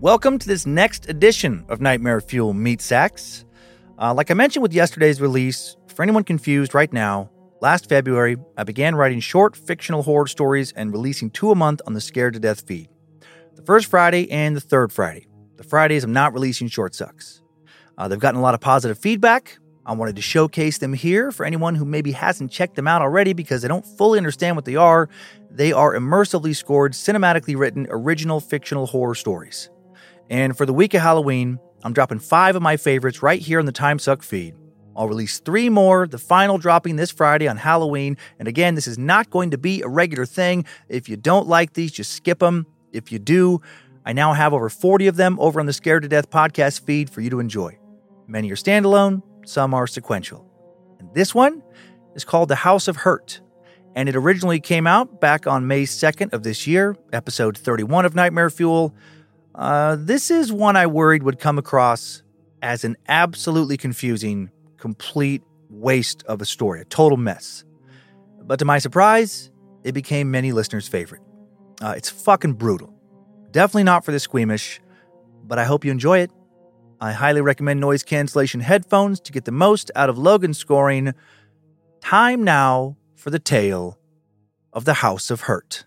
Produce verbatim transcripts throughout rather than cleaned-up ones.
Welcome to this next edition of Nightmare Fuel Meat Sacks. Uh, like I mentioned with yesterday's release, for anyone confused right now, last February, I began writing short fictional horror stories and releasing two a month on the Scared to Death feed. The first Friday and the third Friday. The Fridays I'm not releasing short sucks. Uh, they've gotten a lot of positive feedback. I wanted to showcase them here for anyone who maybe hasn't checked them out already because they don't fully understand what they are. They are immersively scored, cinematically written, original fictional horror stories. And for the week of Halloween, I'm dropping five of my favorites right here on the Time Suck feed. I'll release three more, the final dropping this Friday on Halloween. And again, this is not going to be a regular thing. If you don't like these, just skip them. If you do, I now have over forty of them over on the Scared to Death podcast feed for you to enjoy. Many are standalone, some are sequential. And this one is called The House of Hurt. And it originally came out back on May second of this year, episode thirty-one of Nightmare Fuel. Uh, this is one I worried would come across as an absolutely confusing, complete waste of a story, a total mess. But to my surprise, it became many listeners' favorite. Uh, it's fucking brutal. Definitely not for the squeamish, but I hope you enjoy it. I highly recommend noise cancellation headphones to get the most out of Logan's scoring. Time now for the tale of the House of Hurt.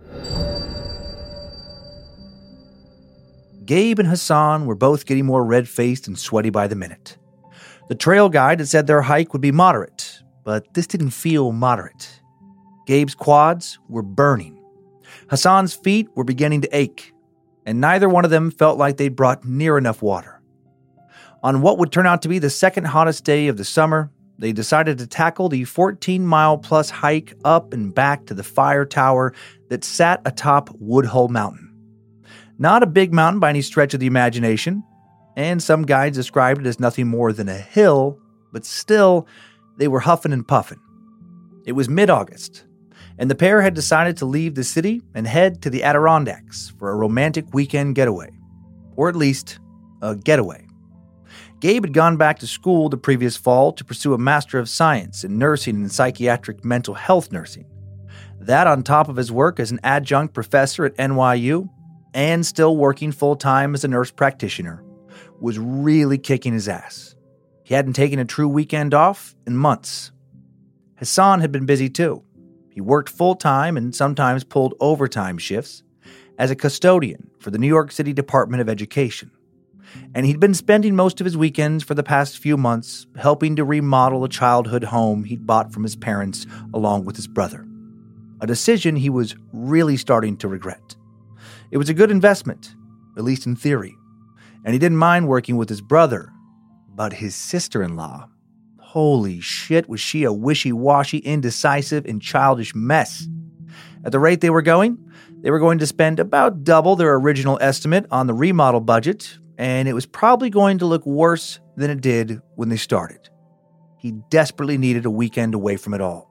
Gabe and Hassan were both getting more red-faced and sweaty by the minute. The trail guide had said their hike would be moderate, but this didn't feel moderate. Gabe's quads were burning. Hassan's feet were beginning to ache, and neither one of them felt like they'd brought near enough water. On what would turn out to be the second hottest day of the summer, they decided to tackle the fourteen-mile-plus hike up and back to the fire tower that sat atop Woodhull Mountain. Not a big mountain by any stretch of the imagination, and some guides described it as nothing more than a hill, but still, they were huffing and puffing. It was mid-August, and the pair had decided to leave the city and head to the Adirondacks for a romantic weekend getaway. Or at least, a getaway. Gabe had gone back to school the previous fall to pursue a Master of Science in Nursing and Psychiatric Mental Health Nursing. That on top of his work as an adjunct professor at N Y U, and still working full-time as a nurse practitioner, was really kicking his ass. He hadn't taken a true weekend off in months. Hassan had been busy too. He worked full-time and sometimes pulled overtime shifts as a custodian for the New York City Department of Education. And he'd been spending most of his weekends for the past few months helping to remodel a childhood home he'd bought from his parents along with his brother. A decision he was really starting to regret. It was a good investment, at least in theory, and he didn't mind working with his brother, but his sister-in-law. Holy shit, was she a wishy-washy, indecisive, and childish mess. At the rate they were going, they were going to spend about double their original estimate on the remodel budget, and it was probably going to look worse than it did when they started. He desperately needed a weekend away from it all.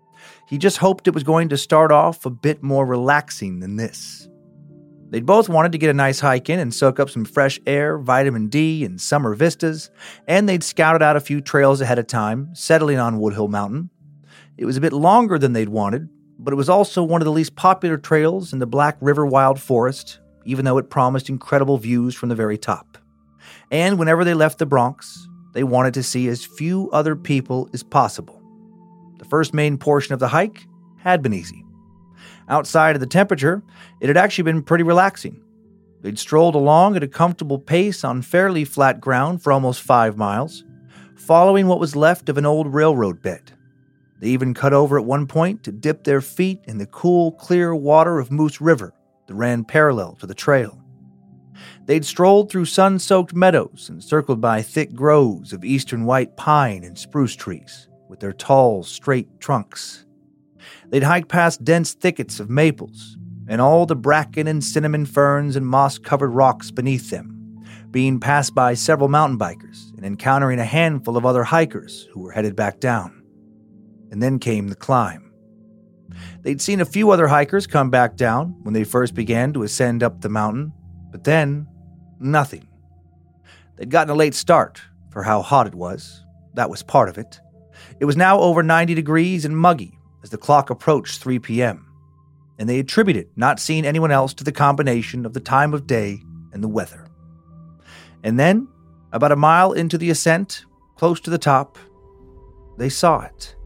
He just hoped it was going to start off a bit more relaxing than this. They'd both wanted to get a nice hike in and soak up some fresh air, vitamin D, and summer vistas, and they'd scouted out a few trails ahead of time, settling on Woodhull Mountain. It was a bit longer than they'd wanted, but it was also one of the least popular trails in the Black River Wild Forest, even though it promised incredible views from the very top. And whenever they left the Bronx, they wanted to see as few other people as possible. The first main portion of the hike had been easy. Outside of the temperature, it had actually been pretty relaxing. They'd strolled along at a comfortable pace on fairly flat ground for almost five miles, following what was left of an old railroad bed. They even cut over at one point to dip their feet in the cool, clear water of Moose River that ran parallel to the trail. They'd strolled through sun-soaked meadows encircled by thick groves of eastern white pine and spruce trees with their tall, straight trunks. They'd hiked past dense thickets of maples and all the bracken and cinnamon ferns and moss-covered rocks beneath them, being passed by several mountain bikers and encountering a handful of other hikers who were headed back down. And then came the climb. They'd seen a few other hikers come back down when they first began to ascend up the mountain, but then, nothing. They'd gotten a late start for how hot it was. That was part of it. It was now over ninety degrees and muggy as the clock approached three p.m., and they attributed not seeing anyone else to the combination of the time of day and the weather. And then, about a mile into the ascent, close to the top, they saw it.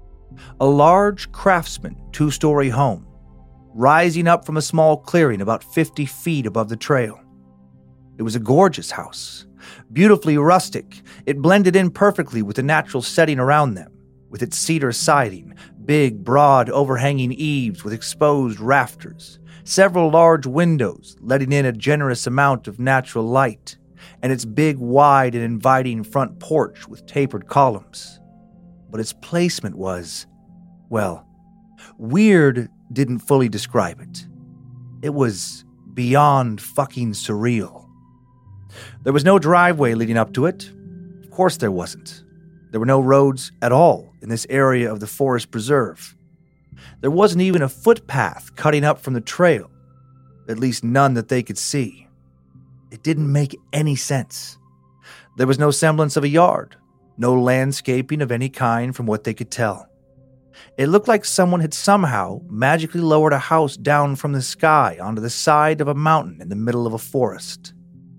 A large craftsman two-story home, rising up from a small clearing about fifty feet above the trail. It was a gorgeous house, beautifully rustic. It blended in perfectly with the natural setting around them, with its cedar siding, big, broad, overhanging eaves with exposed rafters, several large windows letting in a generous amount of natural light, and its big, wide, and inviting front porch with tapered columns. But its placement was, well, weird didn't fully describe it. It was beyond fucking surreal. There was no driveway leading up to it. Of course there wasn't. There were no roads at all in this area of the forest preserve. There wasn't even a footpath cutting up from the trail, at least none that they could see. It didn't make any sense. There was no semblance of a yard, no landscaping of any kind from what they could tell. It looked like someone had somehow magically lowered a house down from the sky onto the side of a mountain in the middle of a forest.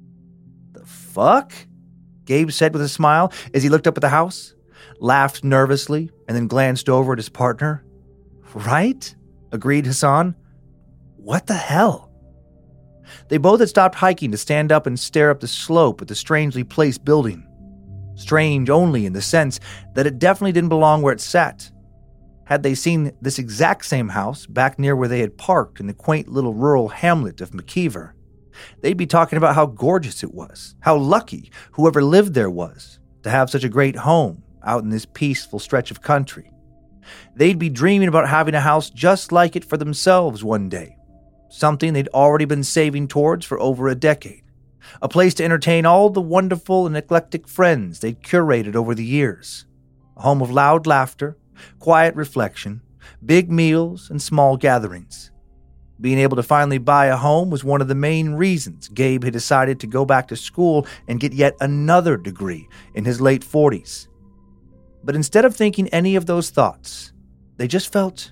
The fuck? Gabe said with a smile as he looked up at the house, laughed nervously, and then glanced over at his partner. Right? Agreed Hassan. What the hell? They both had stopped hiking to stand up and stare up the slope at the strangely placed building. Strange only in the sense that it definitely didn't belong where it sat. Had they seen this exact same house back near where they had parked in the quaint little rural hamlet of McKeever, they'd be talking about how gorgeous it was, how lucky whoever lived there was to have such a great home out in this peaceful stretch of country. They'd be dreaming about having a house just like it for themselves one day, something they'd already been saving towards for over a decade, a place to entertain all the wonderful and eclectic friends they'd curated over the years, a home of loud laughter, quiet reflection, big meals, and small gatherings. Being able to finally buy a home was one of the main reasons Gabe had decided to go back to school and get yet another degree in his late forties. But instead of thinking any of those thoughts, they just felt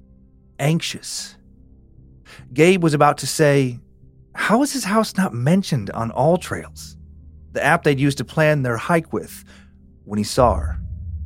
anxious. Gabe was about to say, how is his house not mentioned on All Trails, the app they'd used to plan their hike with, when he saw her.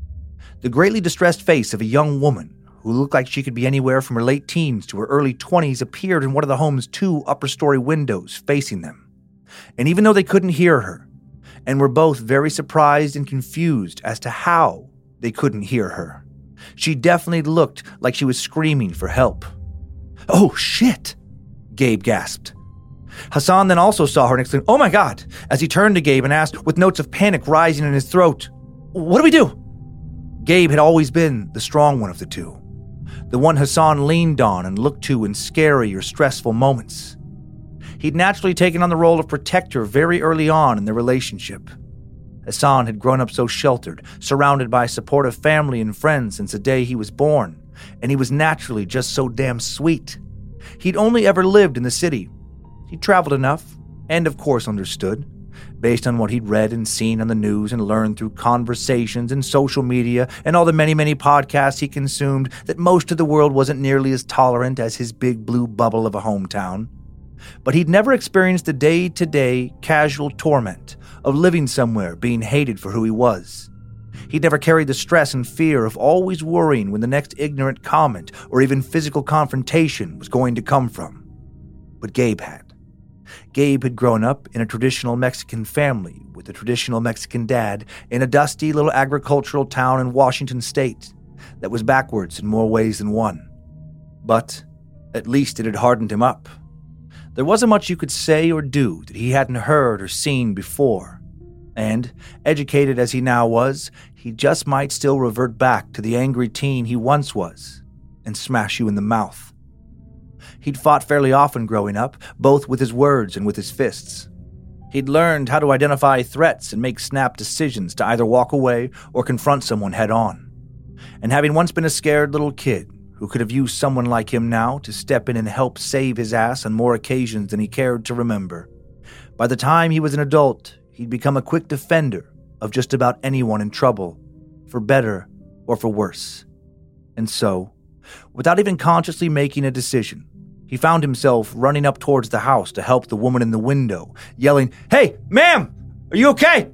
The greatly distressed face of a young woman who looked like she could be anywhere from her late teens to her early twenties appeared in one of the home's two upper-story windows facing them. And even though they couldn't hear her, and were both very surprised and confused as to how they couldn't hear her, she definitely looked like she was screaming for help. "Oh, shit!" Gabe gasped. Hassan then also saw her and exclaimed, "Oh my God!" as he turned to Gabe and asked, with notes of panic rising in his throat, "What do we do?" Gabe had always been the strong one of the two, the one Hassan leaned on and looked to in scary or stressful moments. He'd naturally taken on the role of protector very early on in their relationship. Hassan had grown up so sheltered, surrounded by supportive family and friends since the day he was born, and he was naturally just so damn sweet. He'd only ever lived in the city. He traveled enough, and of course understood, based on what he'd read and seen on the news and learned through conversations and social media and all the many, many podcasts he consumed, that most of the world wasn't nearly as tolerant as his big blue bubble of a hometown. But he'd never experienced the day-to-day casual torment of living somewhere being hated for who he was. He'd never carried the stress and fear of always worrying when the next ignorant comment or even physical confrontation was going to come from. But Gabe had. Gabe had grown up in a traditional Mexican family with a traditional Mexican dad in a dusty little agricultural town in Washington state that was backwards in more ways than one. But at least it had hardened him up. There wasn't much you could say or do that he hadn't heard or seen before. And, educated as he now was, he just might still revert back to the angry teen he once was and smash you in the mouth. He'd fought fairly often growing up, both with his words and with his fists. He'd learned how to identify threats and make snap decisions to either walk away or confront someone head-on. And having once been a scared little kid who could have used someone like him now to step in and help save his ass on more occasions than he cared to remember, by the time he was an adult, he'd become a quick defender of just about anyone in trouble, for better or for worse. And so, without even consciously making a decision, He found himself running up towards the house to help the woman in the window, yelling, "Hey, ma'am, are you okay?"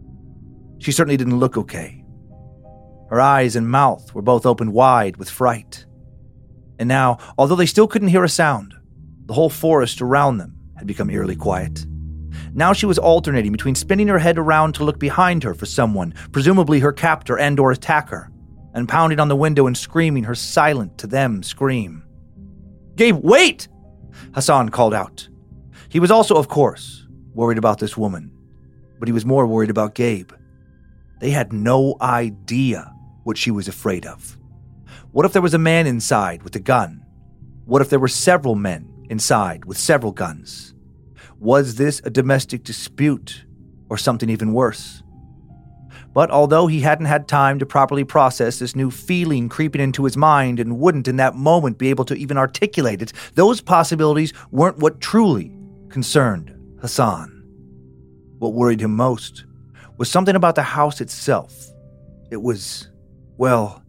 She certainly didn't look okay. Her eyes and mouth were both opened wide with fright. And now, although they still couldn't hear a sound, the whole forest around them had become eerily quiet. Now she was alternating between spinning her head around to look behind her for someone, presumably her captor and or attacker, and pounding on the window and screaming her silent to them scream. "Gabe, wait!" Hassan called out. He was also, of course, worried about this woman, but he was more worried about Gabe. They had no idea what she was afraid of. What if there was a man inside with a gun? What if there were several men inside with several guns? Was this a domestic dispute or something even worse? But although he hadn't had time to properly process this new feeling creeping into his mind and wouldn't in that moment be able to even articulate it, those possibilities weren't what truly concerned Hassan. What worried him most was something about the house itself. It was, well,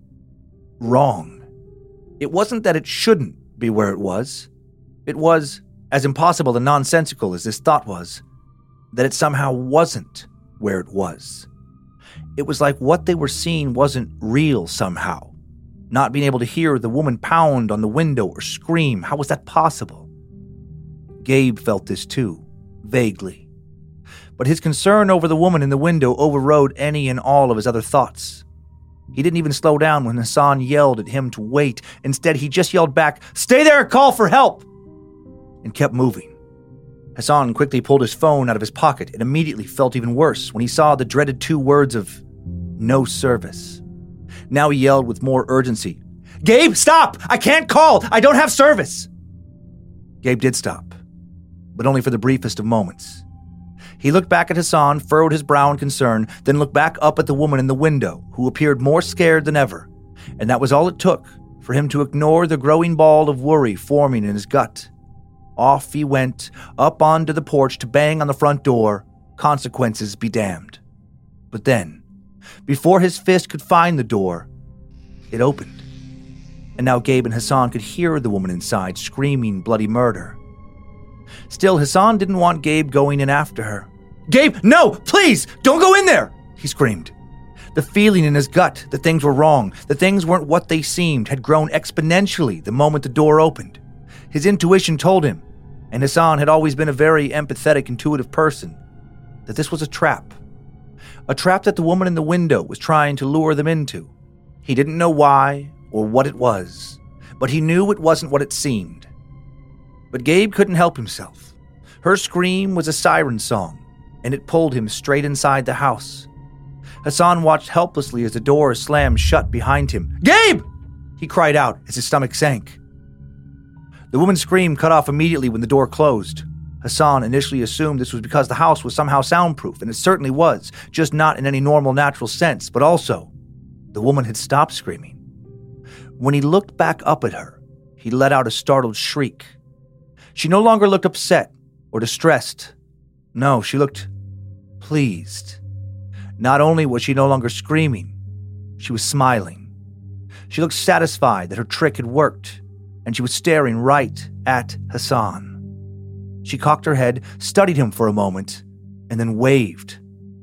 wrong. It wasn't that it shouldn't be where it was. It was, as impossible and nonsensical as this thought was, that it somehow wasn't where it was. It was like what they were seeing wasn't real somehow. Not being able to hear the woman pound on the window or scream, how was that possible? Gabe felt this too, vaguely. But his concern over the woman in the window overrode any and all of his other thoughts. He didn't even slow down when Hassan yelled at him to wait. Instead, he just yelled back, "Stay there and call for help!" and kept moving. Hassan quickly pulled his phone out of his pocket and immediately felt even worse when he saw the dreaded two words of "no service." Now he yelled with more urgency, "Gabe, stop! I can't call! I don't have service!" Gabe did stop, but only for the briefest of moments. He looked back at Hassan, furrowed his brow in concern, then looked back up at the woman in the window, who appeared more scared than ever, and that was all it took for him to ignore the growing ball of worry forming in his gut. Off he went, up onto the porch to bang on the front door, consequences be damned. But then, before his fist could find the door, it opened. And now Gabe and Hassan could hear the woman inside screaming bloody murder. Still, Hassan didn't want Gabe going in after her. "Gabe, no, please, don't go in there!" he screamed. The feeling in his gut that things were wrong, that things weren't what they seemed, had grown exponentially the moment the door opened. His intuition told him, and Hassan had always been a very empathetic, intuitive person, that this was a trap. A trap that the woman in the window was trying to lure them into. He didn't know why or what it was, but he knew it wasn't what it seemed. But Gabe couldn't help himself. Her scream was a siren song, and it pulled him straight inside the house. Hassan watched helplessly as the door slammed shut behind him. "Gabe!" he cried out as his stomach sank. The woman's scream cut off immediately when the door closed. Hassan initially assumed this was because the house was somehow soundproof, and it certainly was, just not in any normal, natural sense, but also, the woman had stopped screaming. When he looked back up at her, he let out a startled shriek. She no longer looked upset or distressed. No, she looked pleased. Not only was she no longer screaming, she was smiling. She looked satisfied that her trick had worked, and she was staring right at Hassan. She cocked her head, studied him for a moment, and then waved.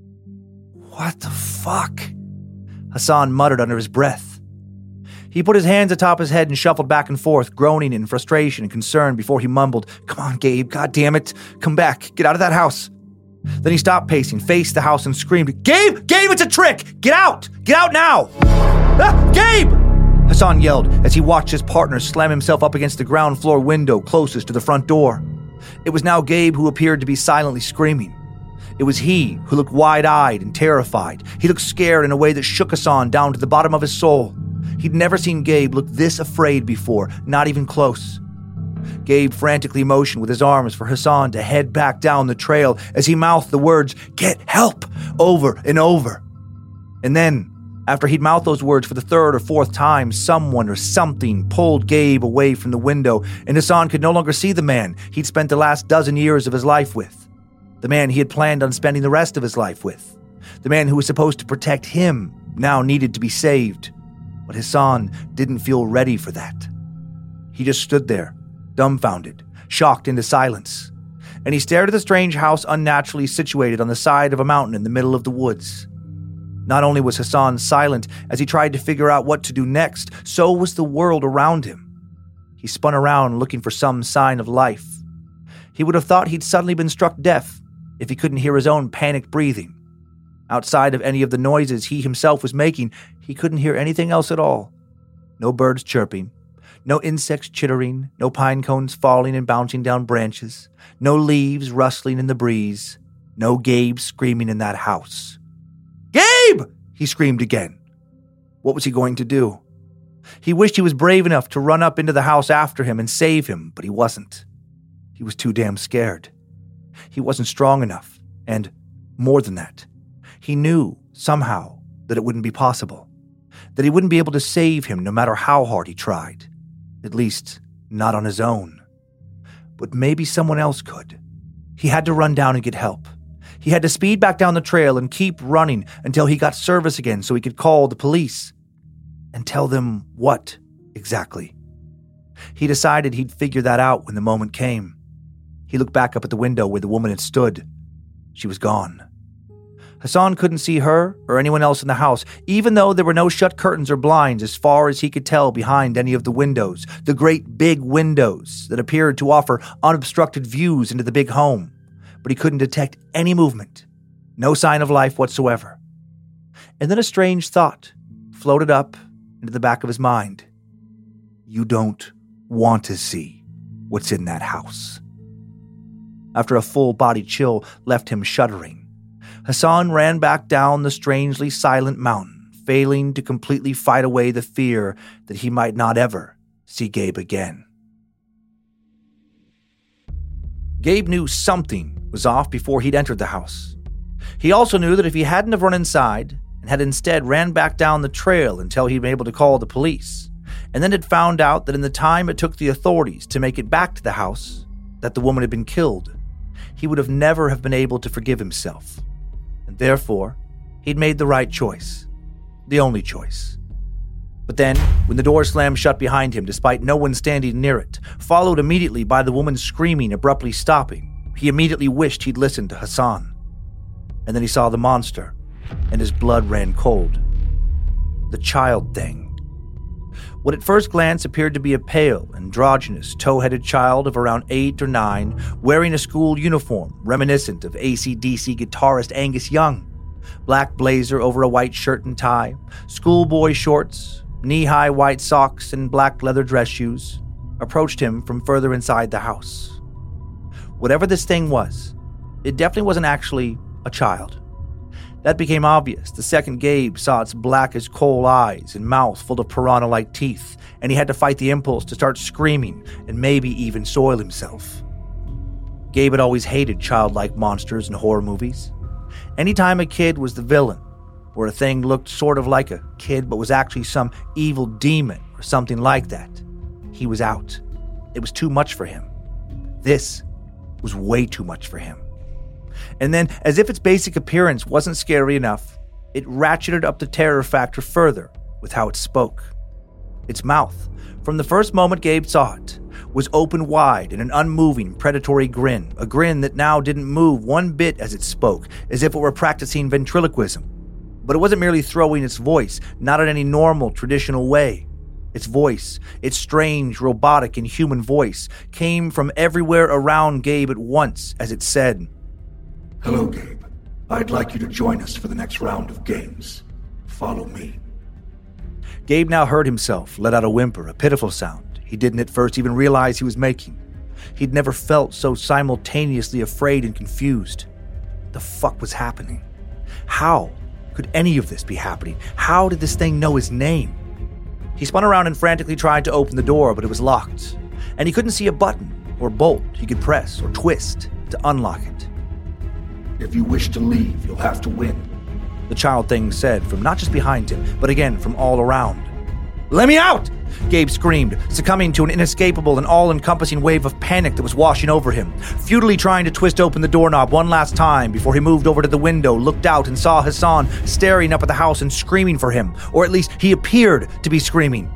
"What the fuck?" Hassan muttered under his breath. He put his hands atop his head and shuffled back and forth, groaning in frustration and concern before he mumbled, "Come on, Gabe, God damn it, come back, get out of that house." Then he stopped pacing, faced the house, and screamed, "Gabe! Gabe, it's a trick! Get out! Get out now!" "Ah, Gabe!" Hassan yelled as he watched his partner slam himself up against the ground floor window closest to the front door. It was now Gabe who appeared to be silently screaming. It was he who looked wide-eyed and terrified. He looked scared in a way that shook Hassan down to the bottom of his soul. He'd never seen Gabe look this afraid before, not even close. Gabe frantically motioned with his arms for Hassan to head back down the trail as he mouthed the words, "Get help," over and over. And then, after he'd mouthed those words for the third or fourth time, someone or something pulled Gabe away from the window, and Hassan could no longer see the man he'd spent the last dozen years of his life with. The man he had planned on spending the rest of his life with. The man who was supposed to protect him now needed to be saved. But Hassan didn't feel ready for that. He just stood there, dumbfounded, shocked into silence, and he stared at the strange house unnaturally situated on the side of a mountain in the middle of the woods. Not only was Hassan silent as he tried to figure out what to do next, so was the world around him. He spun around looking for some sign of life. He would have thought he'd suddenly been struck deaf if he couldn't hear his own panicked breathing. Outside of any of the noises he himself was making, he couldn't hear anything else at all. No birds chirping, no insects chittering, no pine cones falling and bouncing down branches, no leaves rustling in the breeze, no Gabe screaming in that house. "Gabe!" he screamed again. What was he going to do? He wished he was brave enough to run up into the house after him and save him, but he wasn't. He was too damn scared. He wasn't strong enough, and more than that, he knew, somehow, that it wouldn't be possible, that he wouldn't be able to save him no matter how hard he tried, at least not on his own. But maybe someone else could. He had to run down and get help. He had to speed back down the trail and keep running until he got service again so he could call the police. And tell them what, exactly? He decided he'd figure that out when the moment came. He looked back up at the window where the woman had stood. She was gone. Hassan couldn't see her or anyone else in the house, even though there were no shut curtains or blinds as far as he could tell behind any of the windows, the great big windows that appeared to offer unobstructed views into the big home. But he couldn't detect any movement, no sign of life whatsoever. And then a strange thought floated up into the back of his mind. You don't want to see what's in that house. After a full-body chill left him shuddering, Hassan ran back down the strangely silent mountain, failing to completely fight away the fear that he might not ever see Gabe again. Gabe knew something was off before he'd entered the house. He also knew that if he hadn't have run inside and had instead ran back down the trail until he'd been able to call the police, and then had found out that in the time it took the authorities to make it back to the house, that the woman had been killed, he would have never have been able to forgive himself. And therefore, he'd made the right choice. The only choice. But then, when the door slammed shut behind him despite no one standing near it, followed immediately by the woman screaming, abruptly stopping, he immediately wished he'd listened to Hassan. And then he saw the monster, and his blood ran cold. The child thing. What at first glance appeared to be a pale, androgynous, tow-headed child of around eight or nine, wearing a school uniform reminiscent of A C D C guitarist Angus Young. Black blazer over a white shirt and tie, schoolboy shorts, knee-high white socks, and black leather dress shoes, approached him from further inside the house. Whatever this thing was, it definitely wasn't actually a child. That became obvious the second Gabe saw its black as coal eyes and mouth full of piranha-like teeth, and he had to fight the impulse to start screaming and maybe even soil himself. Gabe had always hated childlike monsters in horror movies. Anytime a kid was the villain, or a thing looked sort of like a kid but was actually some evil demon or something like that, he was out. It was too much for him. This was way too much for him. And then, as if its basic appearance wasn't scary enough, it ratcheted up the terror factor further with how it spoke. Its mouth, from the first moment Gabe saw it, was open wide in an unmoving, predatory grin, a grin that now didn't move one bit as it spoke, as if it were practicing ventriloquism. But it wasn't merely throwing its voice, not in any normal, traditional way. Its voice, its strange, robotic, and human voice, came from everywhere around Gabe at once as it said, "Hello, Gabe. I'd like you to join us for the next round of games. Follow me." Gabe now heard himself let out a whimper, a pitiful sound he didn't at first even realize he was making. He'd never felt so simultaneously afraid and confused. The fuck was happening? How could any of this be happening? How did this thing know his name? He spun around and frantically tried to open the door, but it was locked, and he couldn't see a button or bolt he could press or twist to unlock it. "If you wish to leave, you'll have to win," the child thing said from not just behind him, but again from all around. "Let me out!" Gabe screamed, succumbing to an inescapable and all-encompassing wave of panic that was washing over him, futilely trying to twist open the doorknob one last time before he moved over to the window, looked out, and saw Hassan staring up at the house and screaming for him, or at least he appeared to be screaming.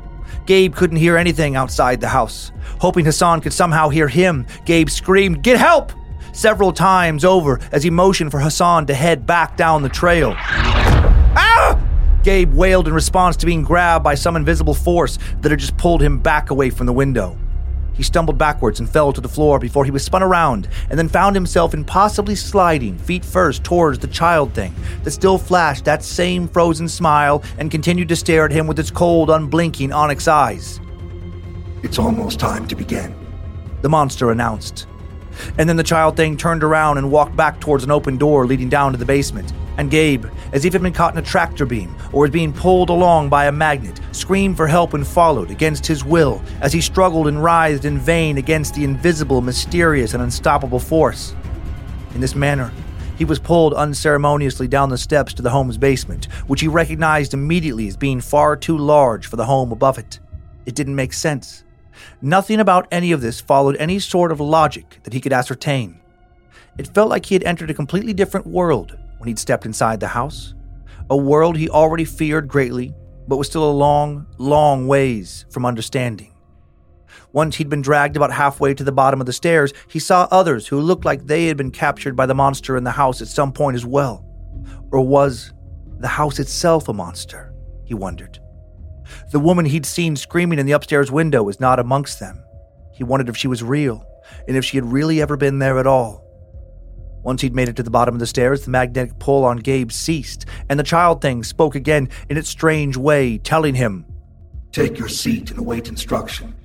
Gabe couldn't hear anything outside the house. Hoping Hassan could somehow hear him, Gabe screamed, "Get help!" several times over as he motioned for Hassan to head back down the trail. Ah! Gabe wailed in response to being grabbed by some invisible force that had just pulled him back away from the window. He stumbled backwards and fell to the floor before he was spun around and then found himself impossibly sliding feet first towards the child thing that still flashed that same frozen smile and continued to stare at him with its cold, unblinking onyx eyes. "It's almost time to begin," the monster announced. And then the child thing turned around and walked back towards an open door leading down to the basement. And Gabe, as if he'd been caught in a tractor beam or was being pulled along by a magnet, screamed for help and followed against his will as he struggled and writhed in vain against the invisible, mysterious, and unstoppable force. In this manner, he was pulled unceremoniously down the steps to the home's basement, which he recognized immediately as being far too large for the home above it. It didn't make sense. Nothing about any of this followed any sort of logic that he could ascertain. It felt like he had entered a completely different world when he'd stepped inside the house, a world he already feared greatly, but was still a long, long ways from understanding. Once he'd been dragged about halfway to the bottom of the stairs, he saw others who looked like they had been captured by the monster in the house at some point as well. Or was the house itself a monster? He wondered. The woman he'd seen screaming in the upstairs window was not amongst them. He wondered if she was real, and if she had really ever been there at all. Once he'd made it to the bottom of the stairs, the magnetic pull on Gabe ceased, and the child thing spoke again in its strange way, telling him, "Take your seat and await instruction."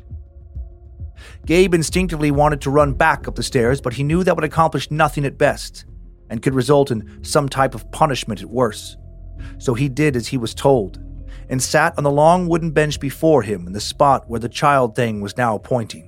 Gabe instinctively wanted to run back up the stairs, but he knew that would accomplish nothing at best, and could result in some type of punishment at worst. So he did as he was told, and sat on the long wooden bench before him in the spot where the child thing was now pointing.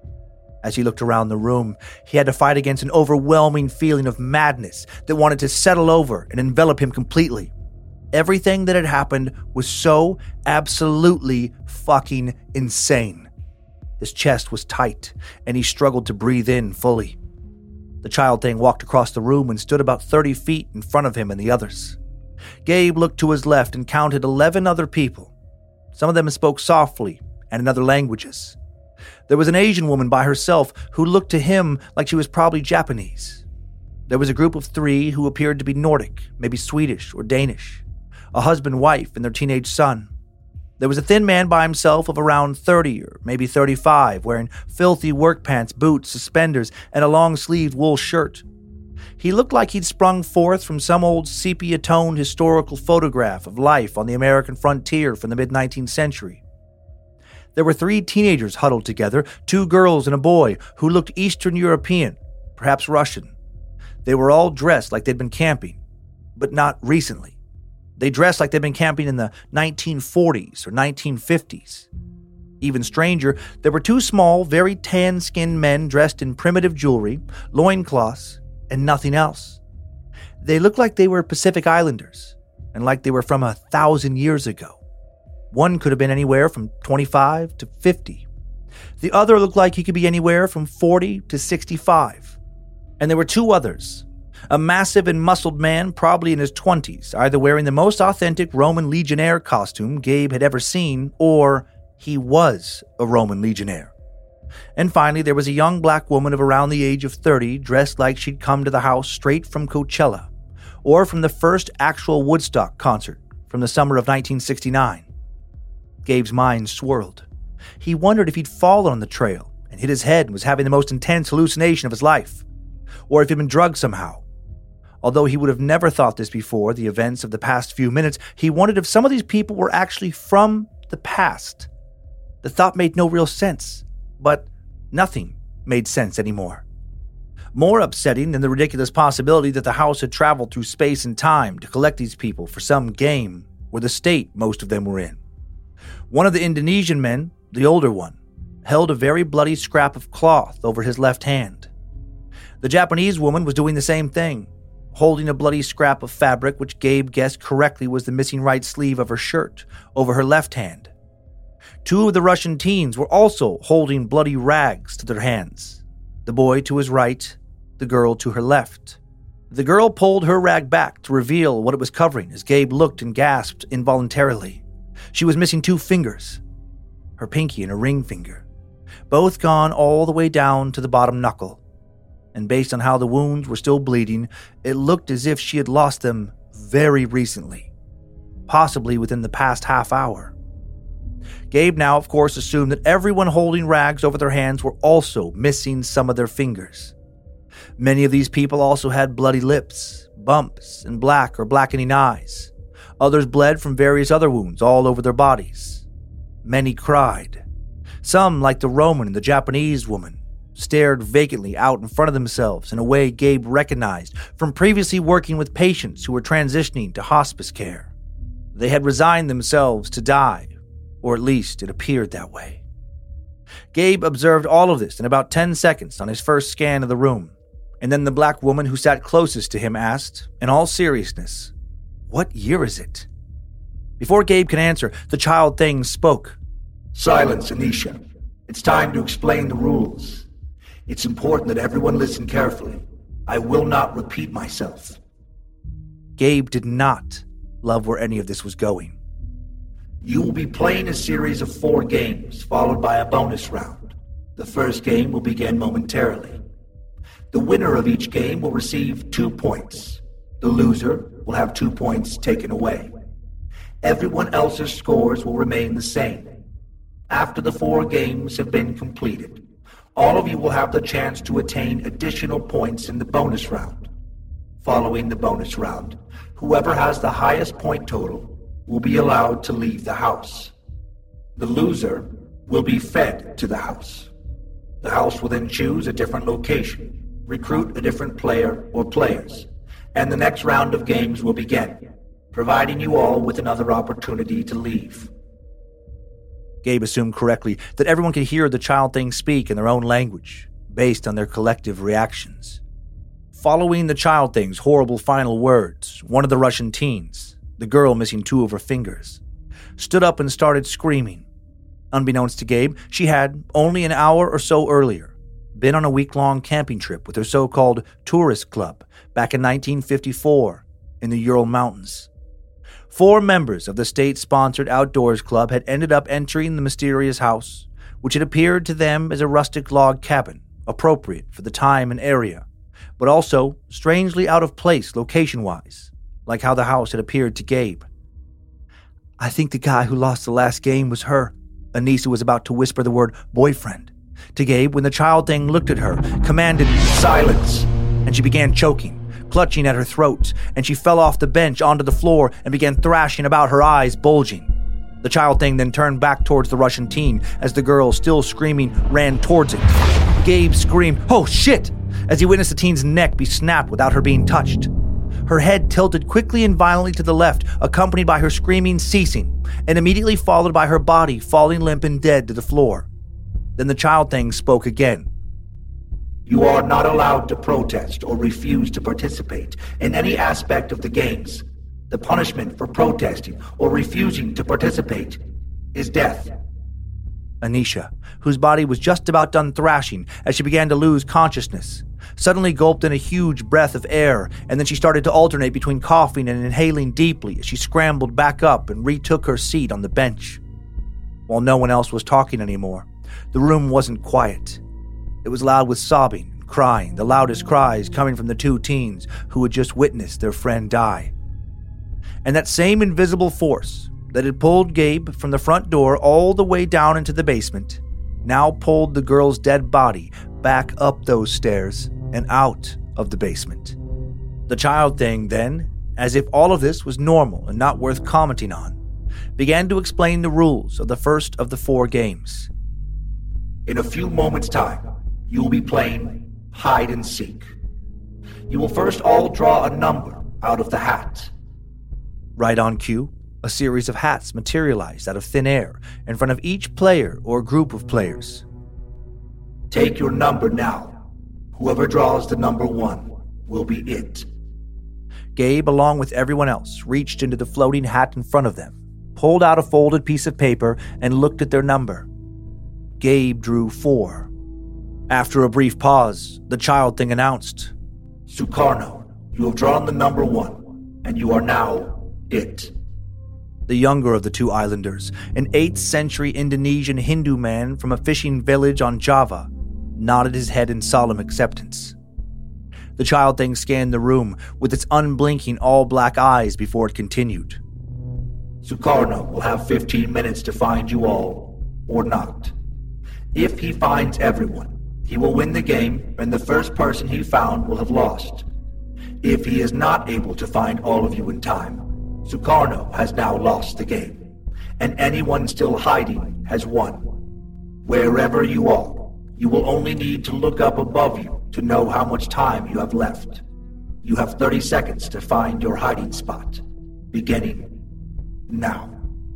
As he looked around the room, he had to fight against an overwhelming feeling of madness that wanted to settle over and envelop him completely. Everything that had happened was so absolutely fucking insane. His chest was tight, and he struggled to breathe in fully. The child thing walked across the room and stood about thirty feet in front of him and the others. Gabe looked to his left and counted eleven other people. Some of them spoke softly and in other languages. There was an Asian woman by herself who looked to him like she was probably Japanese. There was a group of three who appeared to be Nordic, maybe Swedish or Danish. A husband, wife, and their teenage son. There was a thin man by himself of around thirty or maybe thirty-five, wearing filthy work pants, boots, suspenders, and a long-sleeved wool shirt. He looked like he'd sprung forth from some old sepia-toned historical photograph of life on the American frontier from the mid-nineteenth century. There were three teenagers huddled together, two girls and a boy, who looked Eastern European, perhaps Russian. They were all dressed like they'd been camping, but not recently. They dressed like they'd been camping in the nineteen forties or nineteen fifties. Even stranger, there were two small, very tan-skinned men dressed in primitive jewelry, loincloths, and nothing else. They looked like they were Pacific Islanders, and like they were from a thousand years ago. One could have been anywhere from twenty-five to fifty. The other looked like he could be anywhere from forty to sixty-five. And there were two others. A massive and muscled man, probably in his twenties, either wearing the most authentic Roman legionnaire costume Gabe had ever seen, or he was a Roman legionnaire. And finally, there was a young black woman of around the age of thirty, dressed like she'd come to the house straight from Coachella, or from the first actual Woodstock concert from the summer of nineteen sixty-nine. Gabe's mind swirled. He wondered if he'd fallen on the trail and hit his head and was having the most intense hallucination of his life, or if he'd been drugged somehow. Although he would have never thought this before the events of the past few minutes, he wondered if some of these people were actually from the past. The thought made no real sense, but nothing made sense anymore. More upsetting than the ridiculous possibility that the house had traveled through space and time to collect these people for some game were the state most of them were in. One of the Indonesian men, the older one, held a very bloody scrap of cloth over his left hand. The Japanese woman was doing the same thing, holding a bloody scrap of fabric which Gabe guessed correctly was the missing right sleeve of her shirt over her left hand. Two of the Russian teens were also holding bloody rags to their hands, the boy to his right, the girl to her left. The girl pulled her rag back to reveal what it was covering as Gabe looked and gasped involuntarily. She was missing two fingers. her pinky and a ring finger, both gone all the way down to the bottom knuckle. And based on how the wounds were still bleeding, it looked as if she had lost them very recently, possibly within the past half hour. Gabe now, of course, assumed that everyone holding rags over their hands were also missing some of their fingers. Many of these people also had bloody lips, bumps, and black or blackening eyes. Others bled from various other wounds all over their bodies. Many cried. Some, like the Roman and the Japanese woman, stared vacantly out in front of themselves in a way Gabe recognized from previously working with patients who were transitioning to hospice care. They had resigned themselves to die, or at least it appeared that way. Gabe observed all of this in about ten seconds on his first scan of the room, and then the black woman who sat closest to him asked, in all seriousness, "What year is it?" Before Gabe could answer, the child thing spoke. "Silence, Anisha. It's time to explain the rules. It's important that everyone listen carefully. I will not repeat myself." Gabe did not love where any of this was going. You will be playing a series of four games, followed by a bonus round. The first game will begin momentarily. The winner of each game will receive two points. The loser will have two points taken away. Everyone else's scores will remain the same. After the four games have been completed, all of you will have the chance to attain additional points in the bonus round. Following the bonus round, whoever has the highest point total will be allowed to leave the house. The loser will be fed to the house. The house will then choose a different location, recruit a different player or players, and the next round of games will begin, providing you all with another opportunity to leave. Gabe assumed correctly that everyone could hear the child thing speak in their own language, based on their collective reactions. Following the child thing's horrible final words, one of the Russian teens, the girl missing two of her fingers, stood up and started screaming. Unbeknownst to Gabe, she had, only an hour or so earlier, been on a week-long camping trip with her so-called tourist club back in nineteen fifty-four in the Ural Mountains. Four members of the state-sponsored outdoors club had ended up entering the mysterious house, which had appeared to them as a rustic log cabin, appropriate for the time and area, but also strangely out of place location-wise, like how the house had appeared to Gabe. "I think the guy who lost the last game was her." Anissa was about to whisper the word boyfriend to Gabe when the child thing looked at her, commanded silence, and she began choking, clutching at her throat, and she fell off the bench onto the floor and began thrashing about, her eyes bulging. The child thing then turned back towards the Russian teen as the girl, still screaming, ran towards it. Gabe screamed, "Oh shit!" as he witnessed the teen's neck be snapped without her being touched. Her head tilted quickly and violently to the left, accompanied by her screaming ceasing, and immediately followed by her body falling limp and dead to the floor. Then the child thing spoke again. "You are not allowed to protest or refuse to participate in any aspect of the games. The punishment for protesting or refusing to participate is death." Anisha, whose body was just about done thrashing as she began to lose consciousness, suddenly gulped in a huge breath of air, and then she started to alternate between coughing and inhaling deeply as she scrambled back up and retook her seat on the bench. While no one else was talking anymore, the room wasn't quiet. It was loud with sobbing and crying, the loudest cries coming from the two teens who had just witnessed their friend die. And that same invisible force that had pulled Gabe from the front door all the way down into the basement now pulled the girl's dead body back up those stairs and out of the basement. The child thing then, as if all of this was normal and not worth commenting on, began to explain the rules of the first of the four games. "In a few moments' time, you will be playing hide and seek. You will first all draw a number out of the hat." Right on cue, a series of hats materialized out of thin air in front of each player or group of players. "Take your number now. Whoever draws the number one will be it." Gabe, along with everyone else, reached into the floating hat in front of them, pulled out a folded piece of paper, and looked at their number. Gabe drew four. After a brief pause, the child thing announced, "Sukarno, you have drawn the number one, and you are now it." The younger of the two islanders, an eighth century Indonesian Hindu man from a fishing village on Java, nodded his head in solemn acceptance. The child thing scanned the room with its unblinking all-black eyes before it continued. Sukarno will have fifteen minutes to find you all, or not. If he finds everyone, he will win the game, and the first person he found will have lost. If he is not able to find all of you in time, Sukarno has now lost the game, and anyone still hiding has won. Wherever you are, you will only need to look up above you to know how much time you have left. You have thirty seconds to find your hiding spot, beginning now.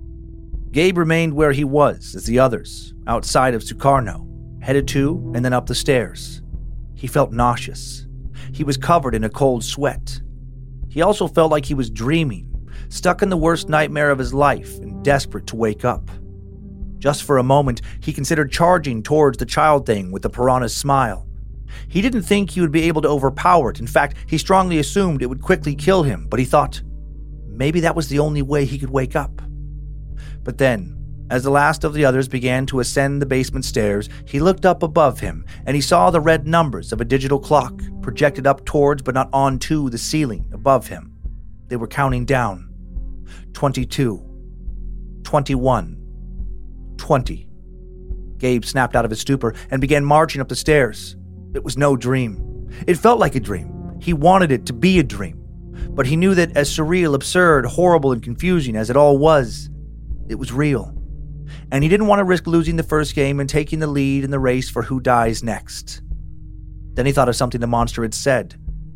Gabe remained where he was as the others, outside of Sukarno, headed to and then up the stairs. He felt nauseous. He was covered in a cold sweat. He also felt like he was dreaming, stuck in the worst nightmare of his life and desperate to wake up. Just for a moment, he considered charging towards the child thing with the piranha's smile. He didn't think he would be able to overpower it. In fact, he strongly assumed it would quickly kill him, but he thought maybe that was the only way he could wake up. But then, as the last of the others began to ascend the basement stairs, he looked up above him, and he saw the red numbers of a digital clock projected up towards but not onto the ceiling above him. They were counting down. twenty-two, twenty-one, twenty. Gabe snapped out of his stupor and began marching up the stairs. It was no dream. It felt like a dream. He wanted it to be a dream. But he knew that as surreal, absurd, horrible, and confusing as it all was, it was real. And he didn't want to risk losing the first game and taking the lead in the race for who dies next. Then he thought of something the monster had said.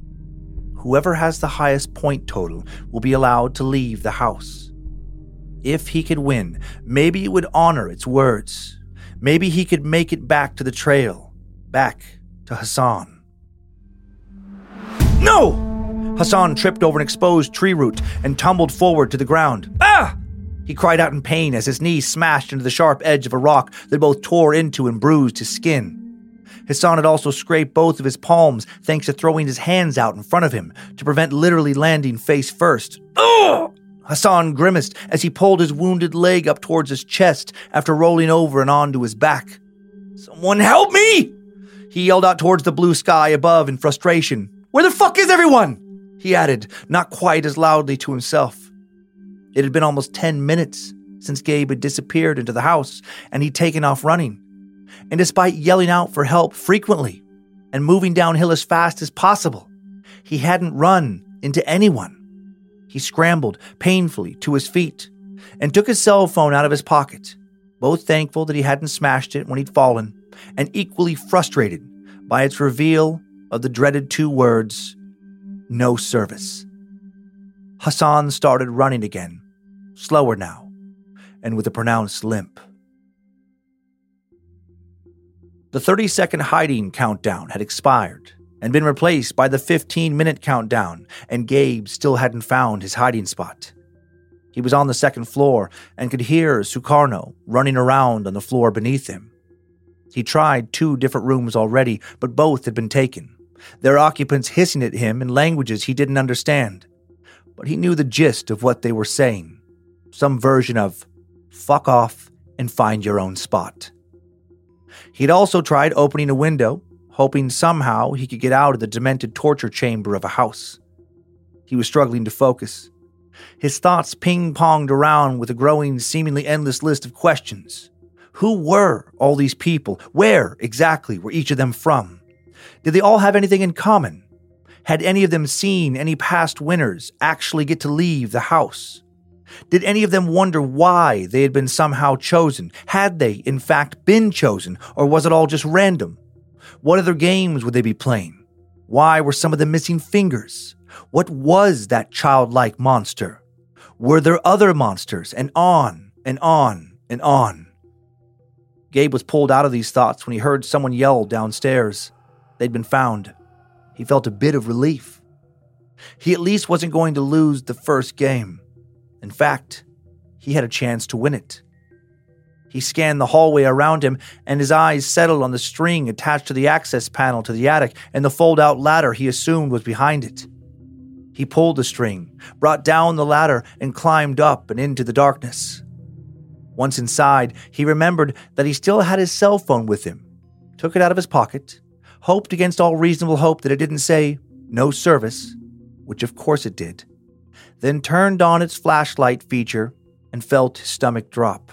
Whoever has the highest point total will be allowed to leave the house. If he could win, maybe it would honor its words. Maybe he could make it back to the trail, back to Hassan. No! Hassan tripped over an exposed tree root and tumbled forward to the ground. Ah! He cried out in pain as his knee smashed into the sharp edge of a rock that both tore into and bruised his skin. Hassan had also scraped both of his palms thanks to throwing his hands out in front of him to prevent literally landing face first. Ugh! Hassan grimaced as he pulled his wounded leg up towards his chest after rolling over and onto his back. Someone help me! He yelled out towards the blue sky above in frustration. Where the fuck is everyone? He added, not quite as loudly to himself. It had been almost ten minutes since Gabe had disappeared into the house and he'd taken off running. And despite yelling out for help frequently and moving downhill as fast as possible, he hadn't run into anyone. He scrambled painfully to his feet and took his cell phone out of his pocket, both thankful that he hadn't smashed it when he'd fallen and equally frustrated by its reveal of the dreaded two words, no service. Hassan started running again, slower now, and with a pronounced limp. The thirty-second hiding countdown had expired and been replaced by the fifteen-minute countdown, and Gabe still hadn't found his hiding spot. He was on the second floor and could hear Sukarno running around on the floor beneath him. He tried two different rooms already, but both had been taken, their occupants hissing at him in languages he didn't understand. But he knew the gist of what they were saying, some version of, fuck off and find your own spot. He'd also tried opening a window, hoping somehow he could get out of the demented torture chamber of a house. He was struggling to focus. His thoughts ping-ponged around with a growing, seemingly endless list of questions. Who were all these people? Where exactly were each of them from? Did they all have anything in common? Had any of them seen any past winners actually get to leave the house? Did any of them wonder why they had been somehow chosen? Had they, in fact, been chosen, or was it all just random? What other games would they be playing? Why were some of them missing fingers? What was that childlike monster? Were there other monsters? And on, and on, and on. Gabe was pulled out of these thoughts when he heard someone yell downstairs. They'd been found. He felt a bit of relief. He at least wasn't going to lose the first game. In fact, he had a chance to win it. He scanned the hallway around him, and his eyes settled on the string attached to the access panel to the attic and the fold-out ladder he assumed was behind it. He pulled the string, brought down the ladder, and climbed up and into the darkness. Once inside, he remembered that he still had his cell phone with him, took it out of his pocket, hoped against all reasonable hope that it didn't say, "no service," which of course it did, then turned on its flashlight feature and felt his stomach drop.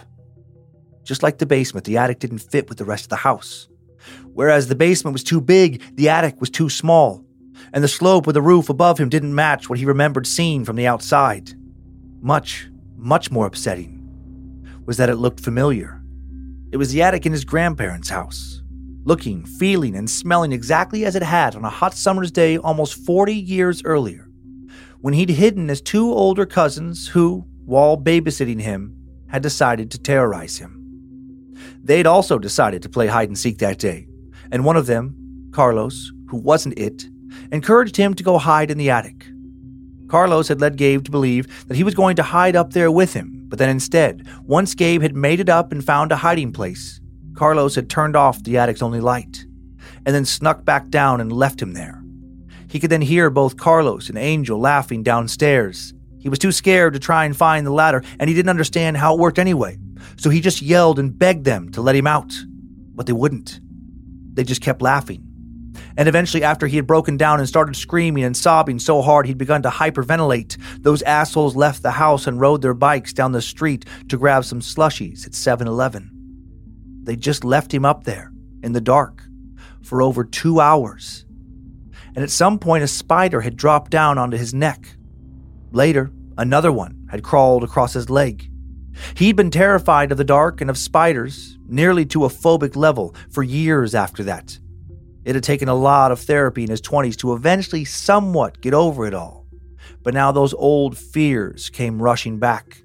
Just like the basement, the attic didn't fit with the rest of the house. Whereas the basement was too big, the attic was too small, and the slope of the roof above him didn't match what he remembered seeing from the outside. Much, much more upsetting was that it looked familiar. It was the attic in his grandparents' house, looking, feeling, and smelling exactly as it had on a hot summer's day almost forty years earlier, when he'd hidden his two older cousins who, while babysitting him, had decided to terrorize him. They'd also decided to play hide-and-seek that day, and one of them, Carlos, who wasn't it, encouraged him to go hide in the attic. Carlos had led Gabe to believe that he was going to hide up there with him, but then instead, once Gabe had made it up and found a hiding place, Carlos had turned off the attic's only light, and then snuck back down and left him there. He could then hear both Carlos and Angel laughing downstairs. He was too scared to try and find the ladder, and he didn't understand how it worked anyway, so he just yelled and begged them to let him out. But they wouldn't. They just kept laughing. And eventually, after he had broken down and started screaming and sobbing so hard he'd begun to hyperventilate, those assholes left the house and rode their bikes down the street to grab some slushies at seven eleven. They just left him up there, in the dark, for over two hours. And at some point, a spider had dropped down onto his neck. Later, another one had crawled across his leg. He'd been terrified of the dark and of spiders, nearly to a phobic level, for years after that. It had taken a lot of therapy in his twenties to eventually somewhat get over it all. But now those old fears came rushing back.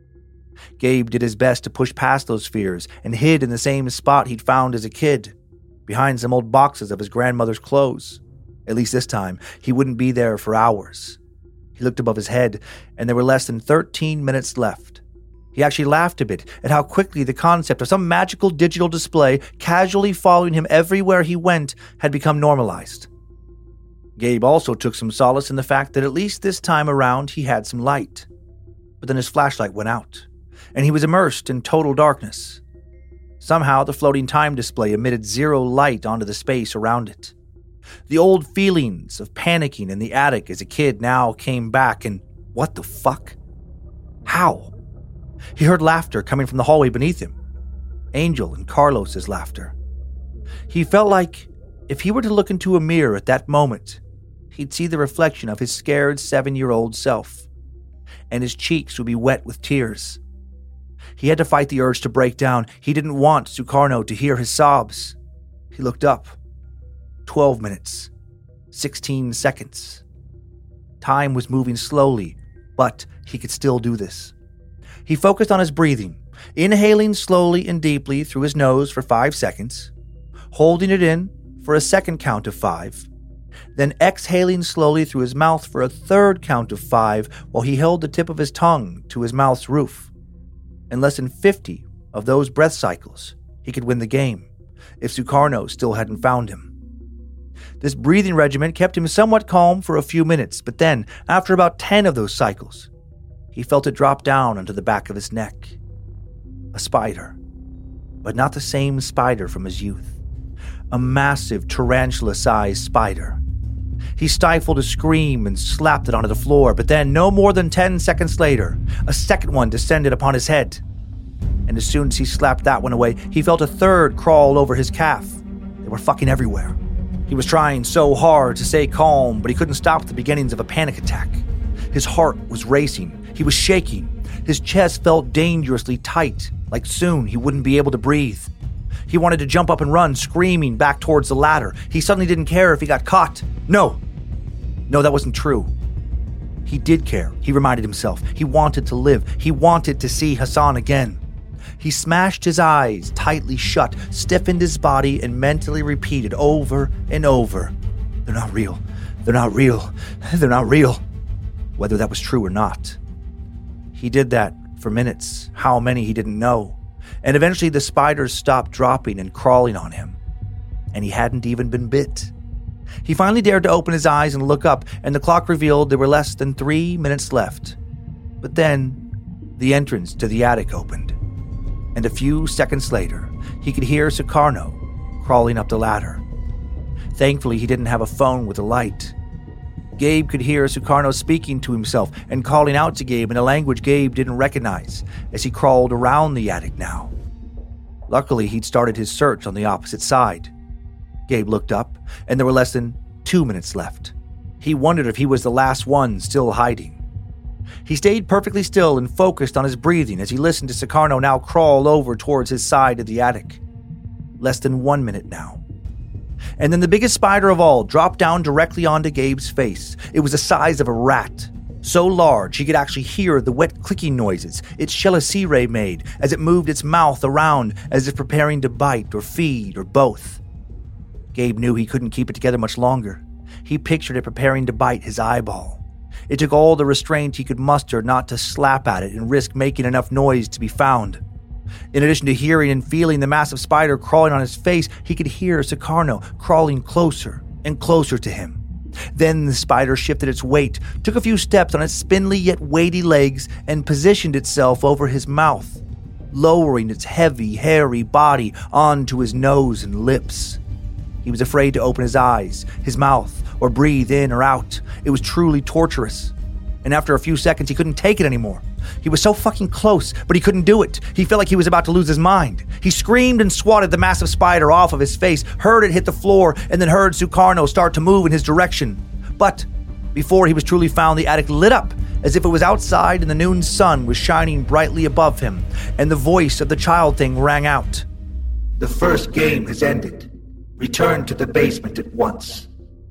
Gabe did his best to push past those fears and hid in the same spot he'd found as a kid, behind some old boxes of his grandmother's clothes. At least this time, he wouldn't be there for hours. He looked above his head, and there were less than thirteen minutes left. He actually laughed a bit at how quickly the concept of some magical digital display casually following him everywhere he went had become normalized. Gabe also took some solace in the fact that at least this time around he had some light. But then his flashlight went out, and he was immersed in total darkness. Somehow the floating time display emitted zero light onto the space around it. The old feelings of panicking in the attic as a kid now came back, and what the fuck? How? He heard laughter coming from the hallway beneath him. Angel and Carlos's laughter. He felt like if he were to look into a mirror at that moment, he'd see the reflection of his scared seven-year-old self, and his cheeks would be wet with tears. He had to fight the urge to break down. He didn't want Sukarno to hear his sobs. He looked up. Twelve minutes. Sixteen seconds. Time was moving slowly, but he could still do this. He focused on his breathing, inhaling slowly and deeply through his nose for five seconds, holding it in for a second count of five, then exhaling slowly through his mouth for a third count of five while he held the tip of his tongue to his mouth's roof. In less than fifty of those breath cycles, he could win the game, if Sukarno still hadn't found him. This breathing regimen kept him somewhat calm for a few minutes, but then, after about ten of those cycles, he felt it drop down onto the back of his neck. A spider, but not the same spider from his youth. A massive tarantula-sized spider. He stifled a scream and slapped it onto the floor, but then, no more than ten seconds later, a second one descended upon his head. And as soon as he slapped that one away, he felt a third crawl over his calf. They were fucking everywhere. He was trying so hard to stay calm, but he couldn't stop the beginnings of a panic attack. His heart was racing. He was shaking. His chest felt dangerously tight, like soon he wouldn't be able to breathe. He wanted to jump up and run, screaming back towards the ladder. He suddenly didn't care if he got caught. No. No, that wasn't true. He did care, he reminded himself. He wanted to live. He wanted to see Hassan again. He smashed his eyes tightly shut, stiffened his body, and mentally repeated over and over, "They're not real. They're not real. They're not real." Whether that was true or not. He did that for minutes, how many he didn't know, and eventually the spiders stopped dropping and crawling on him. And he hadn't even been bit. He finally dared to open his eyes and look up, and the clock revealed there were less than three minutes left. But then, the entrance to the attic opened, and a few seconds later, he could hear Sukarno crawling up the ladder. Thankfully, he didn't have a phone with a light. Gabe could hear Sukarno speaking to himself and calling out to Gabe in a language Gabe didn't recognize as he crawled around the attic now. Luckily, he'd started his search on the opposite side. Gabe looked up, and there were less than two minutes left. He wondered if he was the last one still hiding. He stayed perfectly still and focused on his breathing as he listened to Sukarno now crawl over towards his side of the attic. Less than one minute now. And then the biggest spider of all dropped down directly onto Gabe's face. It was the size of a rat. So large he could actually hear the wet clicking noises its chelicerae made as it moved its mouth around as if preparing to bite or feed or both. Gabe knew he couldn't keep it together much longer. He pictured it preparing to bite his eyeball. It took all the restraint he could muster not to slap at it and risk making enough noise to be found. In addition to hearing and feeling the massive spider crawling on his face, he could hear Sukarno crawling closer and closer to him. Then the spider shifted its weight, took a few steps on its spindly yet weighty legs, and positioned itself over his mouth, lowering its heavy, hairy body onto his nose and lips. He was afraid to open his eyes, his mouth, or breathe in or out. It was truly torturous. And after a few seconds, he couldn't take it anymore. He was so fucking close, but he couldn't do it. He felt like he was about to lose his mind. He screamed and swatted the massive spider off of his face, heard it hit the floor, and then heard Sukarno start to move in his direction. But before he was truly found, the attic lit up as if it was outside and the noon sun was shining brightly above him, and the voice of the child thing rang out. The first game has ended. Return to the basement at once.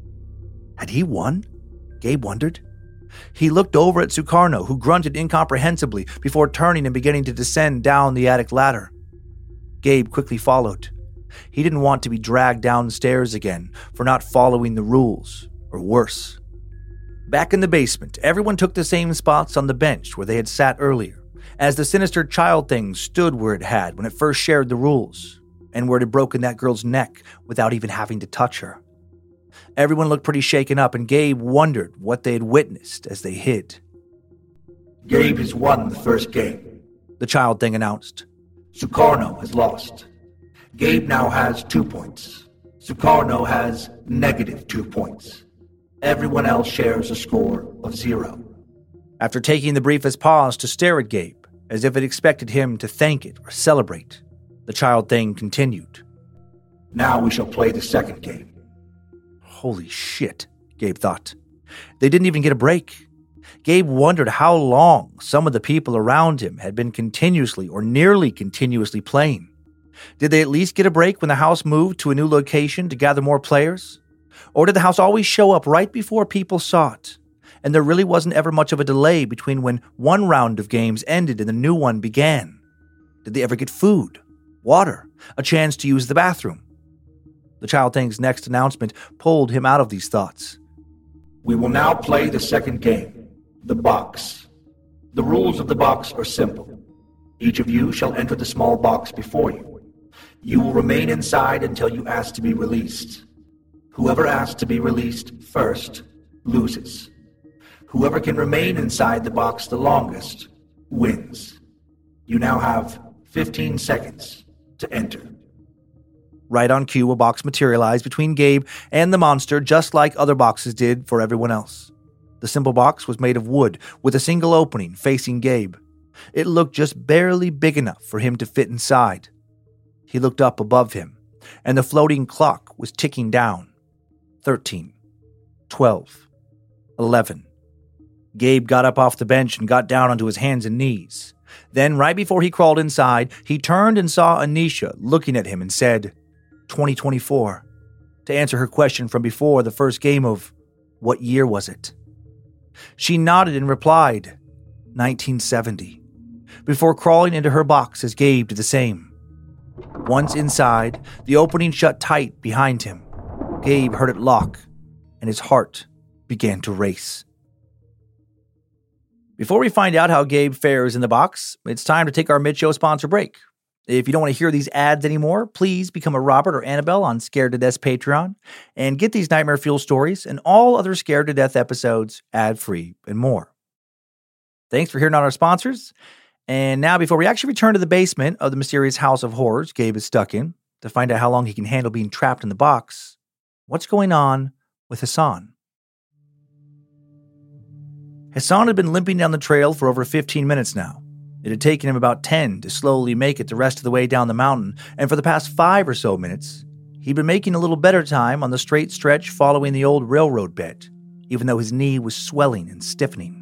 Had he won? Gabe wondered. He looked over at Sukarno, who grunted incomprehensibly before turning and beginning to descend down the attic ladder. Gabe quickly followed. He didn't want to be dragged downstairs again for not following the rules, or worse. Back in the basement, everyone took the same spots on the bench where they had sat earlier, as the sinister child thing stood where it had when it first shared the rules, and where it had broken that girl's neck without even having to touch her. Everyone looked pretty shaken up, and Gabe wondered what they had witnessed as they hid. Gabe has won the first game, the child thing announced. Sukarno has lost. Gabe now has two points. Sukarno has negative two points. Everyone else shares a score of zero. After taking the briefest pause to stare at Gabe, as if it expected him to thank it or celebrate, the child thing continued. Now we shall play the second game. Holy shit, Gabe thought. They didn't even get a break. Gabe wondered how long some of the people around him had been continuously or nearly continuously playing. Did they at least get a break when the house moved to a new location to gather more players? Or did the house always show up right before people saw it, and there really wasn't ever much of a delay between when one round of games ended and the new one began? Did they ever get food, water, a chance to use the bathroom? The child thing's next announcement pulled him out of these thoughts. We will now play the second game, the box. The rules of the box are simple. Each of you shall enter the small box before you. You will remain inside until you ask to be released. Whoever asks to be released first loses. Whoever can remain inside the box the longest wins. You now have fifteen seconds to enter. Right on cue, a box materialized between Gabe and the monster, just like other boxes did for everyone else. The simple box was made of wood, with a single opening facing Gabe. It looked just barely big enough for him to fit inside. He looked up above him, and the floating clock was ticking down. Thirteen. Twelve. Eleven. Gabe got up off the bench and got down onto his hands and knees. Then, right before he crawled inside, he turned and saw Anisha looking at him and said, twenty twenty-four, to answer her question from before the first game of, what year was it? She nodded and replied, nineteen seventy, before crawling into her box as Gabe did the same. Once inside, the opening shut tight behind him. Gabe heard it lock, and his heart began to race. Before we find out how Gabe fares in the box, it's time to take our mid-show sponsor break. If you don't want to hear these ads anymore, please become a Robert or Annabelle on Scared to Death's Patreon and get these Nightmare Fuel stories and all other Scared to Death episodes ad-free and more. Thanks for hearing on our sponsors. And now, before we actually return to the basement of the mysterious house of horrors Gabe is stuck in to find out how long he can handle being trapped in the box, what's going on with Hassan? Hassan had been limping down the trail for over fifteen minutes now. It had taken him about ten to slowly make it the rest of the way down the mountain, and for the past five or so minutes, he'd been making a little better time on the straight stretch following the old railroad bed, even though his knee was swelling and stiffening.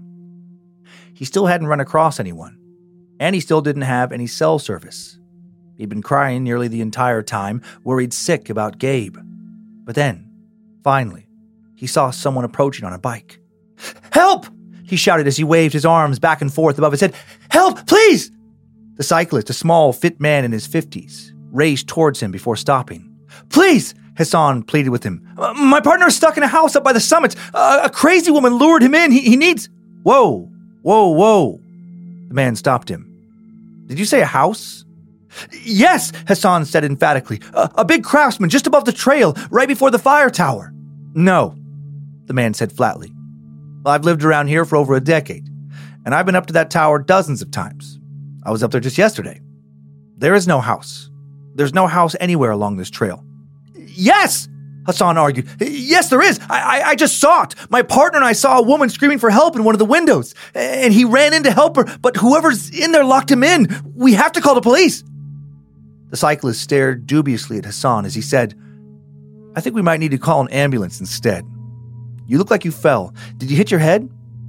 He still hadn't run across anyone, and he still didn't have any cell service. He'd been crying nearly the entire time, worried sick about Gabe. But then, finally, he saw someone approaching on a bike. "Help!" he shouted as he waved his arms back and forth above his head. "Help, please!" The cyclist, a small, fit man in his fifties, raced towards him before stopping. "Please!" Hassan pleaded with him. "My partner is stuck in a house up by the summit. Uh, a crazy woman lured him in. He, he needs..." Whoa, whoa, whoa. The man stopped him. "Did you say a house?" "Yes," Hassan said emphatically. A, a big craftsman just above the trail, right before the fire tower." "No," the man said flatly. "I've lived around here for over a decade, and I've been up to that tower dozens of times. I was up there just yesterday. There is no house. There's no house anywhere along this trail." "Yes," Hassan argued. "Yes, there is. I, I, I just saw it. My partner and I saw a woman screaming for help in one of the windows, and he ran in to help her, but whoever's in there locked him in. We have to call the police." The cyclist stared dubiously at Hassan as he said, "I think we might need to call an ambulance instead. You look like you fell. Did you hit your head?"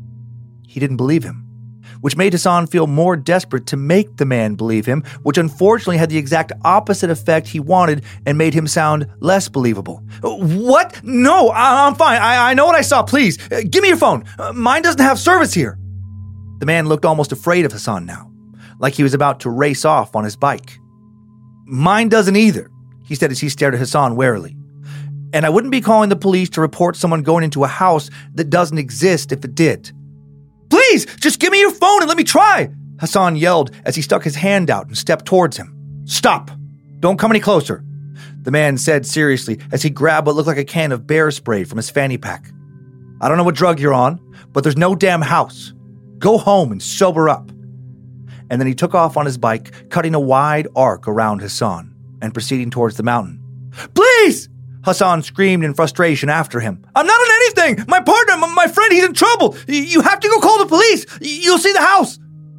He didn't believe him, which made Hassan feel more desperate to make the man believe him, which unfortunately had the exact opposite effect he wanted and made him sound less believable. "What? No, I- I'm fine. I-, I know what I saw. Please, uh, give me your phone. Uh, mine doesn't have service here." The man looked almost afraid of Hassan now, like he was about to race off on his bike. "Mine doesn't either," he said as he stared at Hassan warily. "And I wouldn't be calling the police to report someone going into a house that doesn't exist if it did." "Please, just give me your phone and let me try," Hassan yelled as he stuck his hand out and stepped towards him. "Stop! Don't come any closer," the man said seriously as he grabbed what looked like a can of bear spray from his fanny pack. "I don't know what drug you're on, but there's no damn house. Go home and sober up." And then he took off on his bike, cutting a wide arc around Hassan and proceeding towards the mountain. "Please!" Hassan screamed in frustration after him. "I'm not on anything! My partner, my friend, he's in trouble! You have to go call the police! You'll see the house!"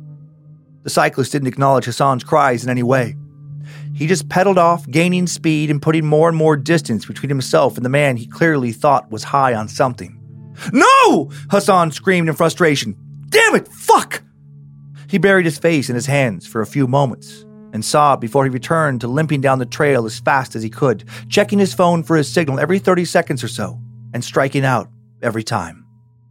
The cyclist didn't acknowledge Hassan's cries in any way. He just pedaled off, gaining speed and putting more and more distance between himself and the man he clearly thought was high on something. "No!" Hassan screamed in frustration. "Damn it! Fuck!" He buried his face in his hands for a few moments and sobbed before he returned to limping down the trail as fast as he could, checking his phone for his signal every thirty seconds or so, and striking out every time.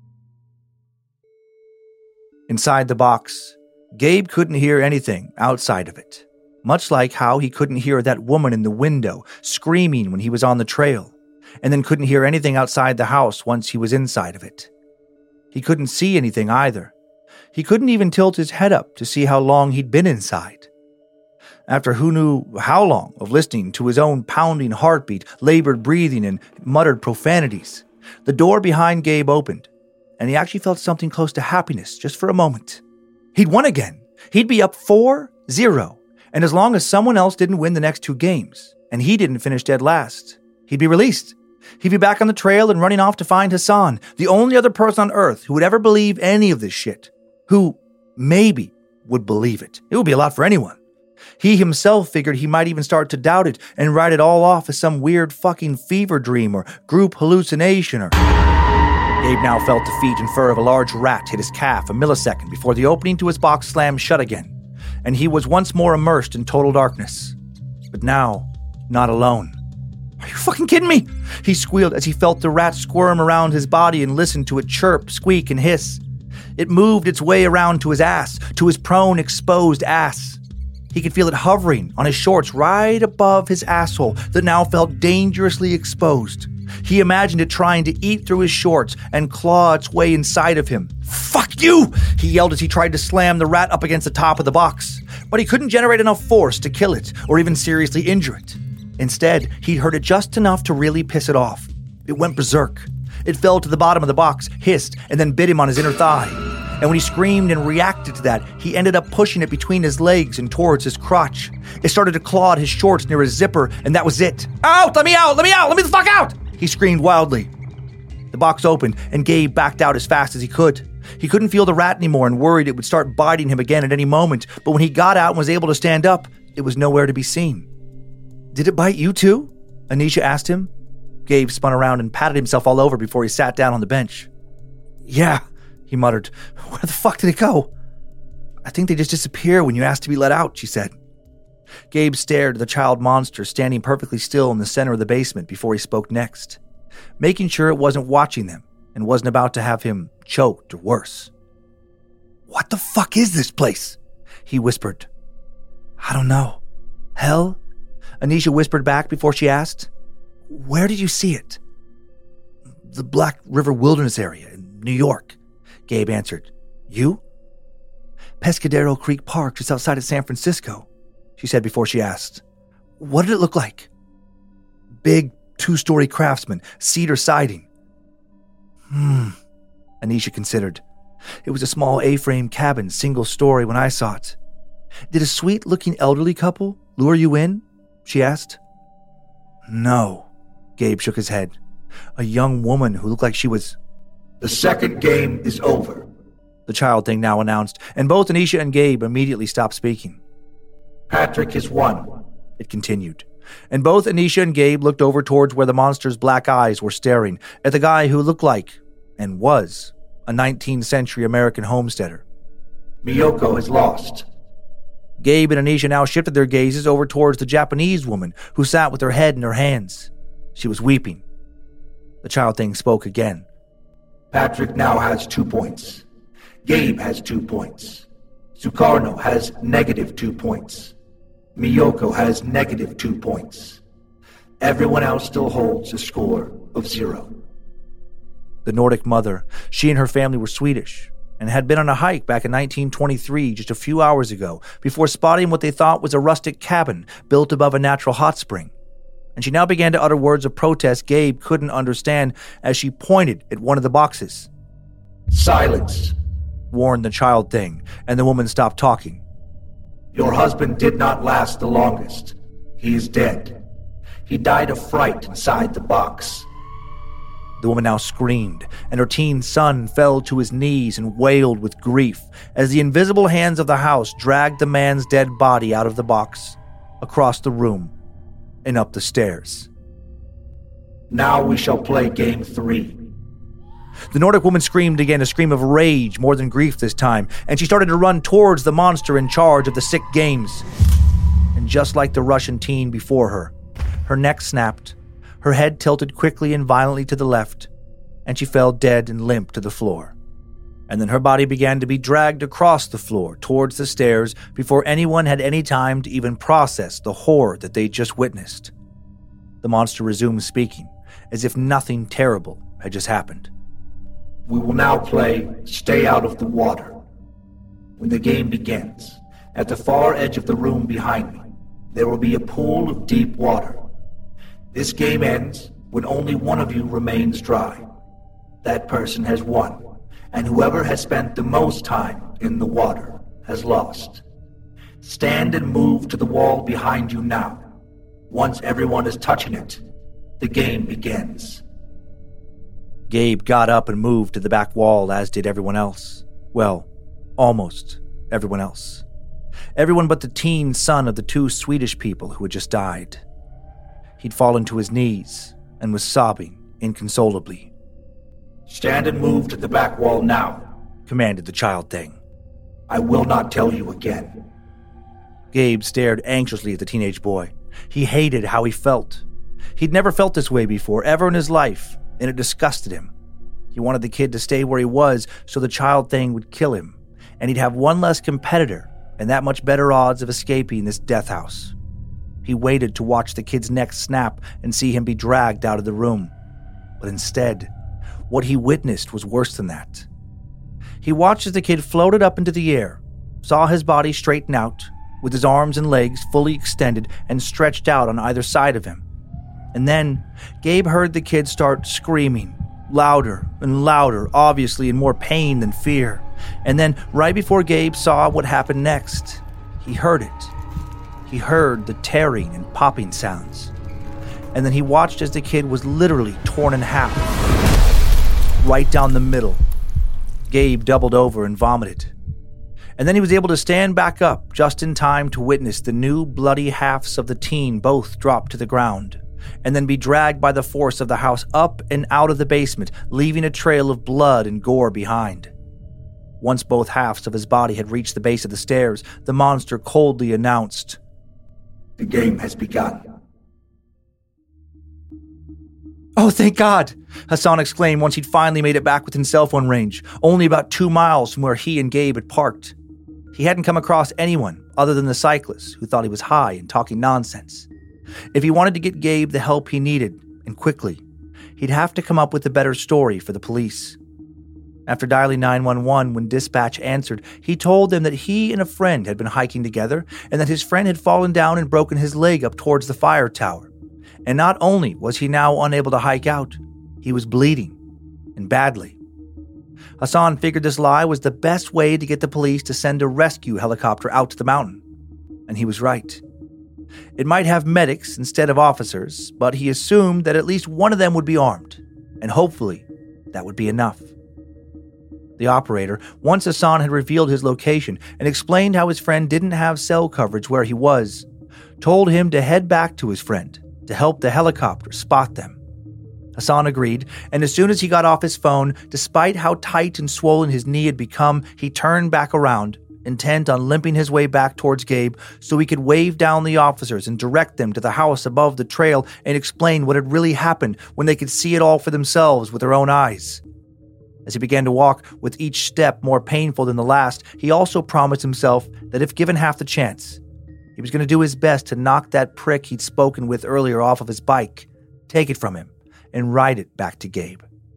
Inside the box, Gabe couldn't hear anything outside of it, much like how he couldn't hear that woman in the window screaming when he was on the trail, and then couldn't hear anything outside the house once he was inside of it. He couldn't see anything either. He couldn't even tilt his head up to see how long he'd been inside. After who knew how long of listening to his own pounding heartbeat, labored breathing, and muttered profanities, the door behind Gabe opened, and he actually felt something close to happiness just for a moment. He'd won again. He'd be up four zero, and as long as someone else didn't win the next two games, and he didn't finish dead last, he'd be released. He'd be back on the trail and running off to find Hassan, the only other person on Earth who would ever believe any of this shit, who maybe would believe it. It would be a lot for anyone. He himself figured he might even start to doubt it and write it all off as some weird fucking fever dream or group hallucination or... Gabe now felt the feet and fur of a large rat hit his calf a millisecond before the opening to his box slammed shut again, and he was once more immersed in total darkness. But now, not alone. "Are you fucking kidding me?" he squealed as he felt the rat squirm around his body and listened to it chirp, squeak, and hiss. It moved its way around to his ass, to his prone, exposed ass. He could feel it hovering on his shorts right above his asshole that now felt dangerously exposed. He imagined it trying to eat through his shorts and claw its way inside of him. "Fuck you!" he yelled as he tried to slam the rat up against the top of the box. But he couldn't generate enough force to kill it or even seriously injure it. Instead, he'd hurt it just enough to really piss it off. It went berserk. It fell to the bottom of the box, hissed, and then bit him on his inner thigh. And when he screamed and reacted to that, he ended up pushing it between his legs and towards his crotch. It started to claw at his shorts near his zipper, and that was it. "Out! Let me out! Let me out! Let me the fuck out!" he screamed wildly. The box opened, and Gabe backed out as fast as he could. He couldn't feel the rat anymore and worried it would start biting him again at any moment, but when he got out and was able to stand up, it was nowhere to be seen. "Did it bite you too?" Anisha asked him. Gabe spun around and patted himself all over before he sat down on the bench. "Yeah," he muttered. "Where the fuck did it go?" "I think they just disappear when you ask to be let out," she said. Gabe stared at the child monster standing perfectly still in the center of the basement before he spoke next, making sure it wasn't watching them and wasn't about to have him choked or worse. "What the fuck is this place?" he whispered. "I don't know. Hell?" Anisha whispered back before she asked. "Where did you see it?" "The Black River Wilderness area in New York," Gabe answered. "You?" "Pescadero Creek Park just outside of San Francisco," she said before she asked. "What did it look like?" "Big two-story Craftsman, cedar siding." Hmm, Anisha considered. "It was a small A-frame cabin, single story when I saw it." "Did a sweet-looking elderly couple lure you in?" she asked. "No," Gabe shook his head. "A young woman who looked like she was..." "The second game is over," the child thing now announced, and both Anisha and Gabe immediately stopped speaking. "Patrick has won," it continued, and both Anisha and Gabe looked over towards where the monster's black eyes were staring at the guy who looked like, and was, a nineteenth century American homesteader. "Miyoko has lost." Gabe and Anisha now shifted their gazes over towards the Japanese woman who sat with her head in her hands. She was weeping. The child thing spoke again. "Patrick now has two points. Gabe has two points. Sukarno has negative two points. Miyoko has negative two points. Everyone else still holds a score of zero." The Nordic mother, she and her family were Swedish and had been on a hike back in nineteen twenty-three, just a few hours ago, before spotting what they thought was a rustic cabin built above a natural hot spring. And she now began to utter words of protest Gabe couldn't understand as she pointed at one of the boxes. "Silence," warned the child thing, and the woman stopped talking. "Your husband did not last the longest. He is dead. He died of fright inside the box." The woman now screamed, and her teen son fell to his knees and wailed with grief as the invisible hands of the house dragged the man's dead body out of the box, across the room, and up the stairs. "Now we shall play game three." The Nordic woman screamed again, a scream of rage more than grief this time, and she started to run towards the monster in charge of the sick games. And just like the Russian teen before her, her neck snapped, her head tilted quickly and violently to the left, and she fell dead and limp to the floor. And then her body began to be dragged across the floor towards the stairs before anyone had any time to even process the horror that they'd just witnessed. The monster resumed speaking, as if nothing terrible had just happened. "We will now play Stay Out of the Water. When the game begins, at the far edge of the room behind me, there will be a pool of deep water. This game ends when only one of you remains dry. That person has won, and whoever has spent the most time in the water has lost. Stand and move to the wall behind you now. Once everyone is touching it, the game begins." Gabe got up and moved to the back wall, as did everyone else. Well, almost everyone else. Everyone but the teen son of the two Swedish people who had just died. He'd fallen to his knees and was sobbing inconsolably. "Stand and move to the back wall now," commanded the child thing. "I will not tell you again." Gabe stared anxiously at the teenage boy. He hated how he felt. He'd never felt this way before, ever in his life, and it disgusted him. He wanted the kid to stay where he was so the child thing would kill him, and he'd have one less competitor and that much better odds of escaping this death house. He waited to watch the kid's neck snap and see him be dragged out of the room. But instead, what he witnessed was worse than that. He watched as the kid floated up into the air, saw his body straighten out, with his arms and legs fully extended and stretched out on either side of him. And then, Gabe heard the kid start screaming, louder and louder, obviously in more pain than fear. And then, right before Gabe saw what happened next, he heard it. He heard the tearing and popping sounds. And then he watched as the kid was literally torn in half, right down the middle. Gabe doubled over and vomited. And then he was able to stand back up just in time to witness the new bloody halves of the teen both drop to the ground, and then be dragged by the force of the house up and out of the basement, leaving a trail of blood and gore behind. Once both halves of his body had reached the base of the stairs, the monster coldly announced, "The game has begun." "Oh, thank God!" Hassan exclaimed once he'd finally made it back within cell phone range, only about two miles from where he and Gabe had parked. He hadn't come across anyone other than the cyclist, who thought he was high and talking nonsense. If he wanted to get Gabe the help he needed, and quickly, he'd have to come up with a better story for the police. After dialing nine one one when dispatch answered, he told them that he and a friend had been hiking together and that his friend had fallen down and broken his leg up towards the fire tower. And not only was he now unable to hike out, he was bleeding, and badly. Hassan figured this lie was the best way to get the police to send a rescue helicopter out to the mountain. And he was right. It might have medics instead of officers, but he assumed that at least one of them would be armed, and hopefully that would be enough. The operator, once Hassan had revealed his location and explained how his friend didn't have cell coverage where he was, told him to head back to his friend to help the helicopter spot them. Hassan agreed, and as soon as he got off his phone, despite how tight and swollen his knee had become, he turned back around, intent on limping his way back towards Gabe so he could wave down the officers and direct them to the house above the trail and explain what had really happened when they could see it all for themselves with their own eyes. As he began to walk, with each step more painful than the last, he also promised himself that if given half the chance, he was going to do his best to knock that prick he'd spoken with earlier off of his bike, take it from him, and ride it back to Gabe.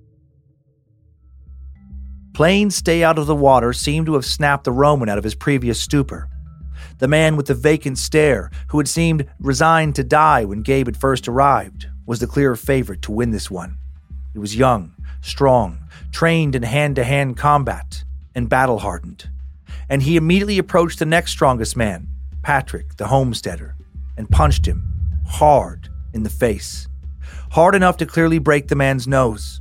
Playing stay out of the water seemed to have snapped the Roman out of his previous stupor. The man with the vacant stare, who had seemed resigned to die when Gabe had first arrived, was the clear favorite to win this one. He was young, strong, trained in hand-to-hand combat, and battle-hardened. And he immediately approached the next strongest man, Patrick, the homesteader, and punched him hard in the face. Hard enough to clearly break the man's nose.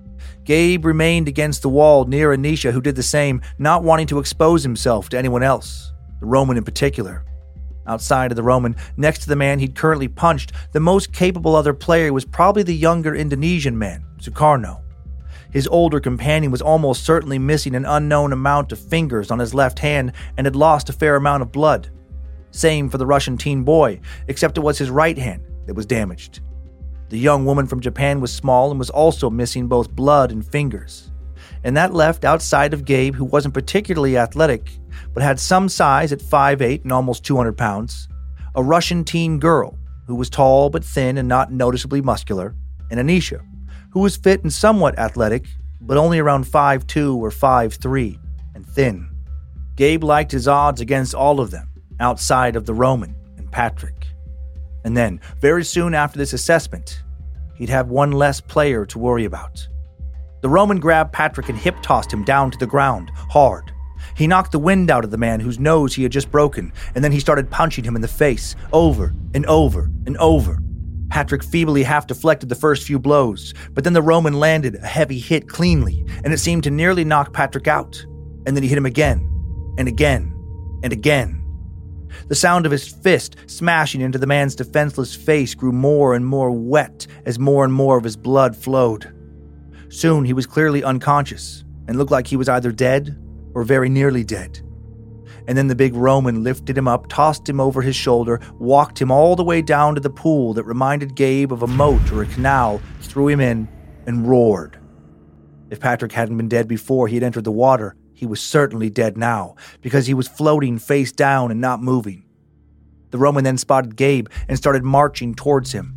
Gabe remained against the wall near Anisha, who did the same, not wanting to expose himself to anyone else, the Roman in particular. Outside of the Roman, next to the man he'd currently punched, the most capable other player was probably the younger Indonesian man, Sukarno. His older companion was almost certainly missing an unknown amount of fingers on his left hand and had lost a fair amount of blood. Same for the Russian teen boy, except it was his right hand that was damaged. The young woman from Japan was small and was also missing both blood and fingers. And that left outside of Gabe, who wasn't particularly athletic, but had some size at five eight and almost two hundred pounds, a Russian teen girl who was tall but thin and not noticeably muscular, and Anisha, who was fit and somewhat athletic, but only around five two or five three, and thin. Gabe liked his odds against all of them, outside of the Roman and Patrick. And then, very soon after this assessment, he'd have one less player to worry about. The Roman grabbed Patrick and hip-tossed him down to the ground, hard. He knocked the wind out of the man whose nose he had just broken, and then he started punching him in the face, over and over and over. Patrick feebly half-deflected the first few blows, but then the Roman landed a heavy hit cleanly, and it seemed to nearly knock Patrick out. And then he hit him again, and again, and again. The sound of his fist smashing into the man's defenseless face grew more and more wet as more and more of his blood flowed. Soon he was clearly unconscious and looked like he was either dead or very nearly dead. And then the big Roman lifted him up, tossed him over his shoulder, walked him all the way down to the pool that reminded Gabe of a moat or a canal, threw him in, and roared. If Patrick hadn't been dead before he had entered the water, He was certainly dead now, because he was floating face down and not moving. The Roman then spotted Gabe and started marching towards him.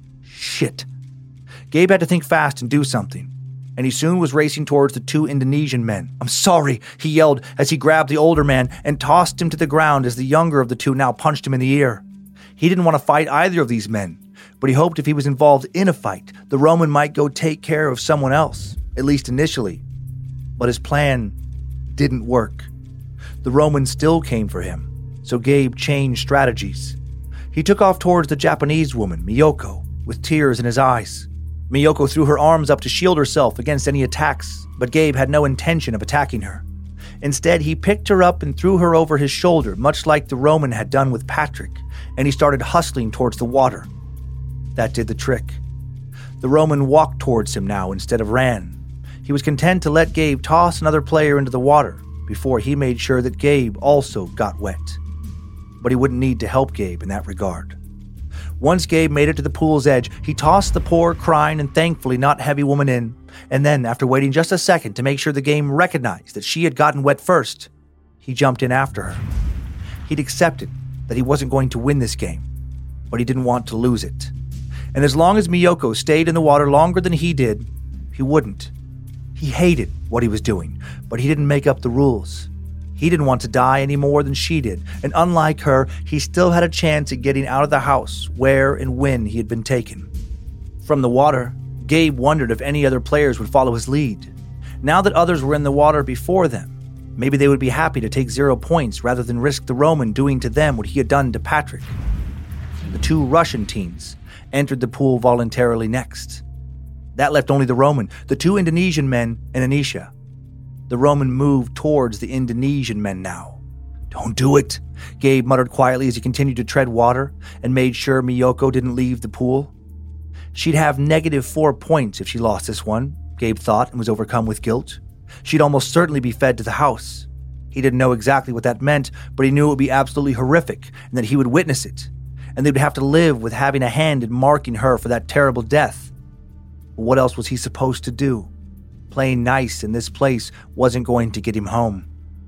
Shit. Gabe had to think fast and do something, and he soon was racing towards the two Indonesian men. "I'm sorry," he yelled as he grabbed the older man and tossed him to the ground as the younger of the two now punched him in the ear. He didn't want to fight either of these men, but he hoped if he was involved in a fight, the Roman might go take care of someone else, at least initially. But his plan didn't work. The Roman still came for him, so Gabe changed strategies. He took off towards the Japanese woman, Miyoko, with tears in his eyes. Miyoko threw her arms up to shield herself against any attacks, but Gabe had no intention of attacking her. Instead, he picked her up and threw her over his shoulder, much like the Roman had done with Patrick, and he started hustling towards the water. That did the trick. The Roman walked towards him now instead of ran. He was content to let Gabe toss another player into the water before he made sure that Gabe also got wet. But he wouldn't need to help Gabe in that regard. Once Gabe made it to the pool's edge, he tossed the poor, crying, and thankfully not heavy woman in, and then, after waiting just a second to make sure the game recognized that she had gotten wet first, he jumped in after her. He'd accepted that he wasn't going to win this game, but he didn't want to lose it. And as long as Miyoko stayed in the water longer than he did, he wouldn't. He hated what he was doing, but he didn't make up the rules. He didn't want to die any more than she did, and unlike her, he still had a chance at getting out of the house where and when he had been taken. From the water, Gabe wondered if any other players would follow his lead. Now that others were in the water before them, maybe they would be happy to take zero points rather than risk the Roman doing to them what he had done to Patrick. The two Russian teams entered the pool voluntarily next. That left only the Roman, the two Indonesian men, and Anisha. The Roman moved towards the Indonesian men now. "Don't do it," Gabe muttered quietly as he continued to tread water and made sure Miyoko didn't leave the pool. She'd have negative four points if she lost this one, Gabe thought, and was overcome with guilt. She'd almost certainly be fed to the house. He didn't know exactly what that meant, but he knew it would be absolutely horrific and that he would witness it, and they would have to live with having a hand in marking her for that terrible death. But what else was he supposed to do? Playing nice in this place wasn't going to get him home.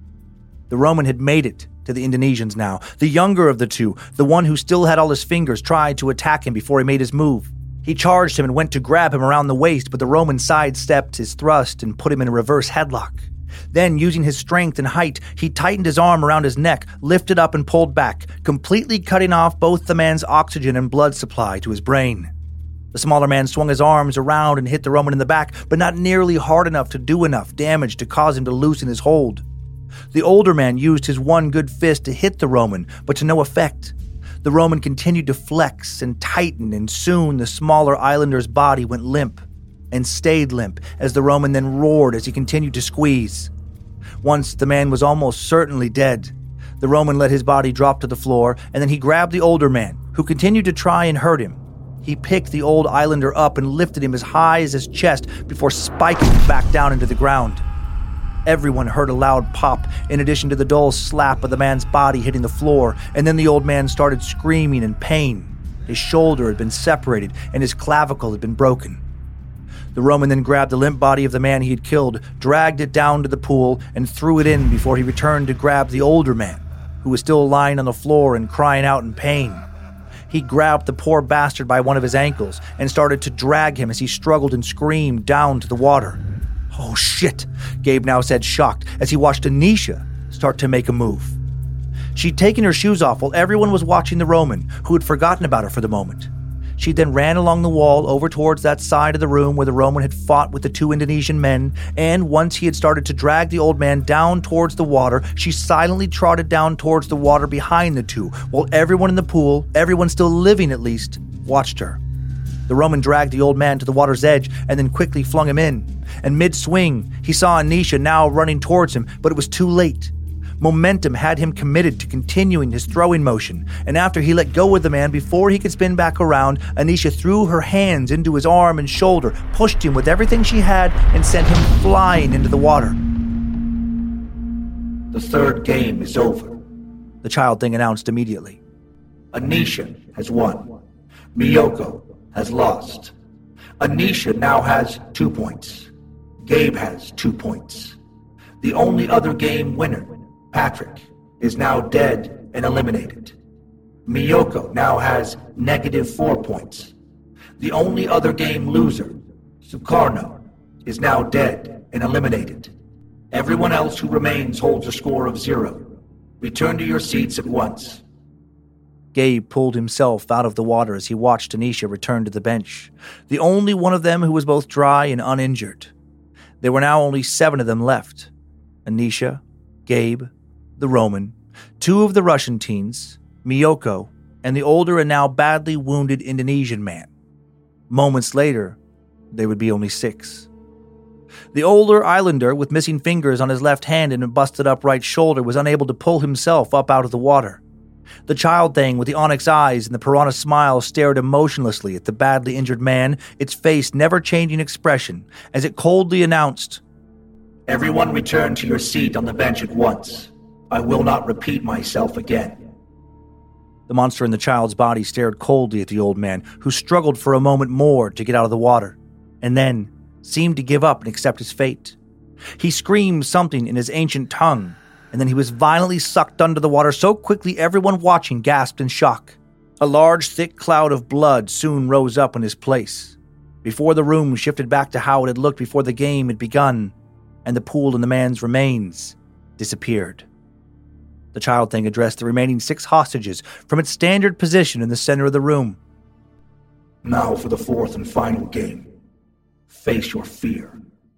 The Roman had made it to the Indonesians now. The younger of the two, the one who still had all his fingers, tried to attack him before he made his move. He charged him and went to grab him around the waist, but the Roman sidestepped his thrust and put him in a reverse headlock. Then, using his strength and height, he tightened his arm around his neck, lifted up and pulled back, completely cutting off both the man's oxygen and blood supply to his brain. The smaller man swung his arms around and hit the Roman in the back, but not nearly hard enough to do enough damage to cause him to loosen his hold. The older man used his one good fist to hit the Roman, but to no effect. The Roman continued to flex and tighten, and soon the smaller islander's body went limp, and stayed limp as the Roman then roared as he continued to squeeze. Once the man was almost certainly dead, the Roman let his body drop to the floor, and then he grabbed the older man, who continued to try and hurt him. He picked the old islander up and lifted him as high as his chest before spiking him back down into the ground. Everyone heard a loud pop, in addition to the dull slap of the man's body hitting the floor, and then the old man started screaming in pain. His shoulder had been separated, and his clavicle had been broken. The Roman then grabbed the limp body of the man he had killed, dragged it down to the pool, and threw it in before he returned to grab the older man, who was still lying on the floor and crying out in pain. He grabbed the poor bastard by one of his ankles and started to drag him as he struggled and screamed down to the water. "Oh shit," Gabe now said, shocked, as he watched Anisha start to make a move. She'd taken her shoes off while everyone was watching the Roman, who had forgotten about her for the moment. She then ran along the wall over towards that side of the room where the Roman had fought with the two Indonesian men, and once he had started to drag the old man down towards the water, she silently trotted down towards the water behind the two, while everyone in the pool, everyone still living at least, watched her. The Roman dragged the old man to the water's edge and then quickly flung him in, and mid-swing, he saw Anisha now running towards him, but it was too late. Momentum had him committed to continuing his throwing motion, and after he let go of the man before he could spin back around, Anisha threw her hands into his arm and shoulder, pushed him with everything she had, and sent him flying into the water. "The third game is over," the child thing announced immediately. "Anisha has won. Miyoko has lost. Anisha now has two points. Gabe has two points. The only other game winner, Patrick, is now dead and eliminated. Miyoko now has negative four points. The only other game loser, Sukarno, is now dead and eliminated. Everyone else who remains holds a score of zero. Return to your seats at once. Gabe pulled himself out of the water as he watched Anisha return to the bench, the only one of them who was both dry and uninjured. There were now only seven of them left. Anisha, Gabe, the Roman, two of the Russian teens, Miyoko, and the older and now badly wounded Indonesian man. Moments later, there would be only six. The older islander with missing fingers on his left hand and a busted up right shoulder was unable to pull himself up out of the water. The child thing with the onyx eyes and the piranha smile stared emotionlessly at the badly injured man, its face never changing expression, as it coldly announced, "Everyone return to your seat on the bench at once. I will not repeat myself again." The monster in the child's body stared coldly at the old man, who struggled for a moment more to get out of the water, and then seemed to give up and accept his fate. He screamed something in his ancient tongue, and then he was violently sucked under the water so quickly everyone watching gasped in shock. A large, thick cloud of blood soon rose up in his place, before the room shifted back to how it had looked before the game had begun, and the pool in the man's remains disappeared. The child thing addressed the remaining six hostages from its standard position in the center of the room. "Now for the fourth and final game. Face your fear."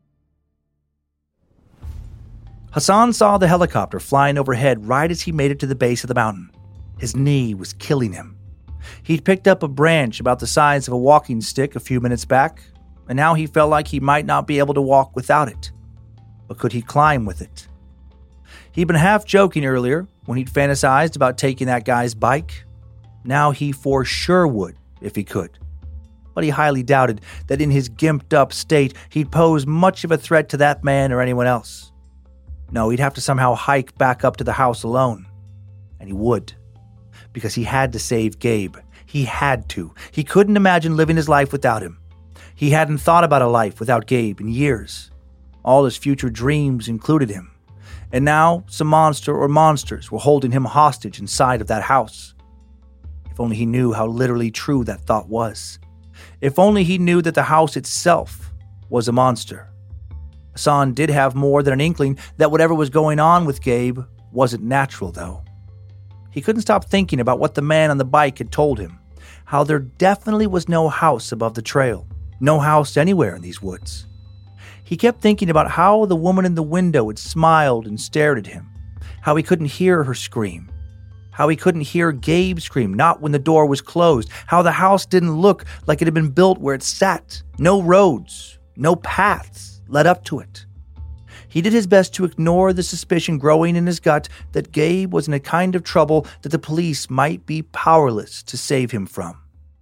Hassan saw the helicopter flying overhead right as he made it to the base of the mountain. His knee was killing him. He'd picked up a branch about the size of a walking stick a few minutes back, and now he felt like he might not be able to walk without it. But could he climb with it? He'd been half joking earlier when he'd fantasized about taking that guy's bike. Now he for sure would, if he could. But he highly doubted that in his gimped-up state he'd pose much of a threat to that man or anyone else. No, he'd have to somehow hike back up to the house alone. And he would. Because he had to save Gabe. He had to. He couldn't imagine living his life without him. He hadn't thought about a life without Gabe in years. All his future dreams included him. And now some monster or monsters were holding him hostage inside of that house. If only he knew how literally true that thought was. If only he knew that the house itself was a monster. Hassan did have more than an inkling that whatever was going on with Gabe wasn't natural, though. He couldn't stop thinking about what the man on the bike had told him, how there definitely was no house above the trail, no house anywhere in these woods. He kept thinking about how the woman in the window had smiled and stared at him, how he couldn't hear her scream, how he couldn't hear Gabe scream, not when the door was closed, how the house didn't look like it had been built where it sat, no roads, no paths led up to it. He did his best to ignore the suspicion growing in his gut that Gabe was in a kind of trouble that the police might be powerless to save him from.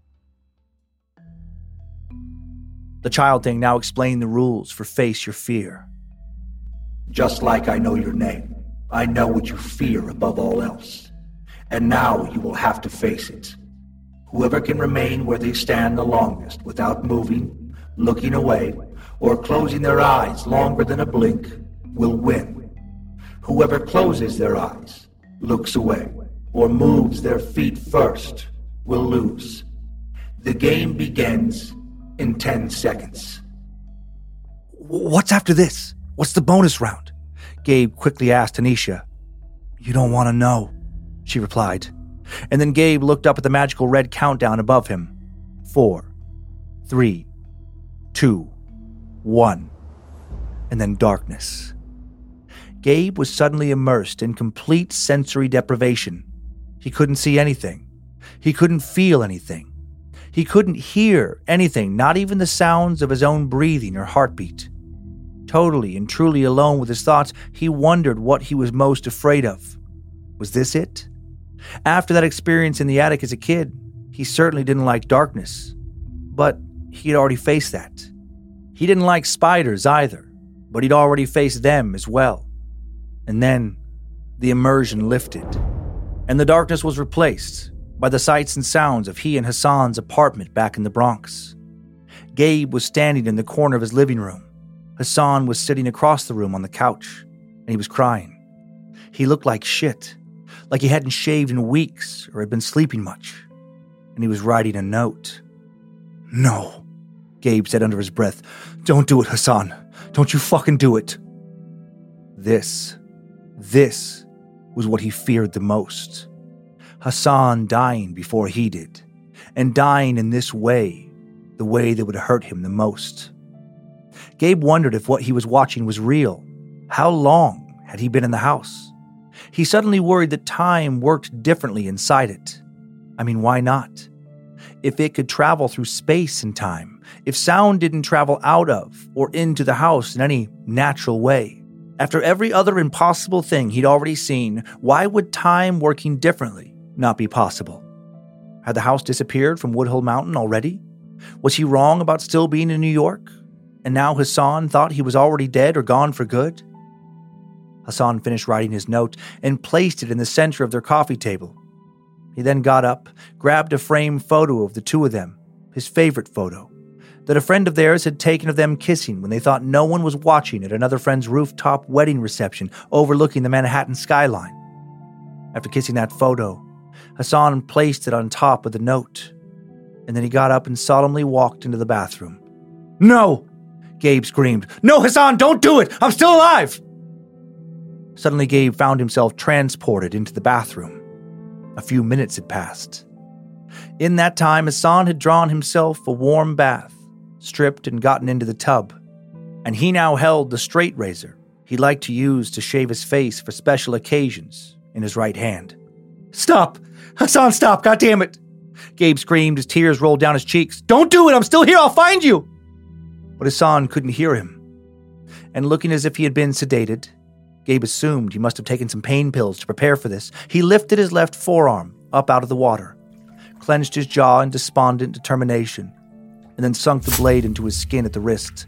The child thing now explained the rules for Face Your Fear. "Just like I know your name, I know what you fear above all else. And now you will have to face it. Whoever can remain where they stand the longest without moving, looking away, or closing their eyes longer than a blink will win. Whoever closes their eyes, looks away, or moves their feet first will lose. The game begins in ten seconds. "What's after this? What's the bonus round?" Gabe quickly asked Anisha. "You don't want to know," she replied. And then Gabe looked up at the magical red countdown above him. Four, three, two, one, and then darkness. Gabe was suddenly immersed in complete sensory deprivation. He couldn't see anything. He couldn't feel anything. He couldn't hear anything, not even the sounds of his own breathing or heartbeat. Totally and truly alone with his thoughts, he wondered what he was most afraid of. Was this it? After that experience in the attic as a kid, he certainly didn't like darkness. But he had already faced that. He didn't like spiders either, but he'd already faced them as well. And then the immersion lifted, and the darkness was replaced by the sights and sounds of he and Hassan's apartment back in the Bronx. Gabe was standing in the corner of his living room. Hassan was sitting across the room on the couch. and he was crying. He looked like shit, like he hadn't shaved in weeks or had been sleeping much, and he was writing a note. "No," Gabe said under his breath. "Don't do it, Hassan. Don't you fucking do it." This, this was what he feared the most. Hassan dying before he did, and dying in this way, the way that would hurt him the most. Gabe wondered if what he was watching was real. How long had he been in the house? He suddenly worried that time worked differently inside it. I mean, why not? If it could travel through space and time, if sound didn't travel out of or into the house in any natural way, after every other impossible thing he'd already seen, why would time working differently not be possible? Had the house disappeared from Woodhull Mountain already? Was he wrong about still being in New York? And now Hassan thought he was already dead or gone for good? Hassan finished writing his note and placed it in the center of their coffee table. He then got up, grabbed a framed photo of the two of them, his favorite photo, that a friend of theirs had taken of them kissing when they thought no one was watching at another friend's rooftop wedding reception overlooking the Manhattan skyline. After kissing that photo, Hassan placed it on top of the note, and then he got up and solemnly walked into the bathroom. "No!" Gabe screamed. "No, Hassan, don't do it! I'm still alive!" Suddenly, Gabe found himself transported into the bathroom. A few minutes had passed. In that time, Hassan had drawn himself a warm bath, stripped and gotten into the tub, and he now held the straight razor he liked to use to shave his face for special occasions in his right hand. "Stop! Hassan, stop! God damn it!" Gabe screamed as tears rolled down his cheeks. "Don't do it! I'm still here! I'll find you!" But Hassan couldn't hear him, and looking as if he had been sedated, Gabe assumed he must have taken some pain pills to prepare for this. He lifted his left forearm up out of the water, clenched his jaw in despondent determination, and then sunk the blade into his skin at the wrist.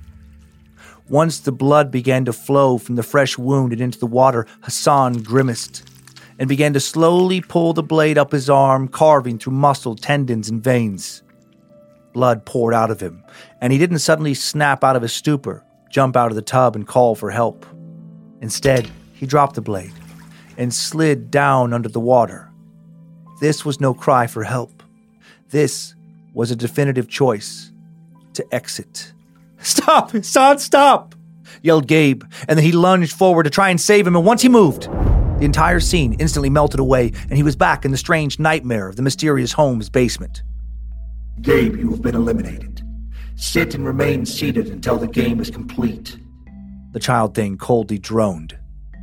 Once the blood began to flow from the fresh wound and into the water, Hassan grimaced and began to slowly pull the blade up his arm, carving through muscle, tendons, and veins. Blood poured out of him, and he didn't suddenly snap out of his stupor, jump out of the tub, and call for help. Instead, he dropped the blade and slid down under the water. This was no cry for help. This was a definitive choice to exit. "Stop, Hassan, stop!" yelled Gabe, and then he lunged forward to try and save him, and once he moved, the entire scene instantly melted away, and he was back in the strange nightmare of the mysterious home's basement. "Gabe, you have been eliminated. Sit and remain seated until the game is complete," the child thing coldly droned.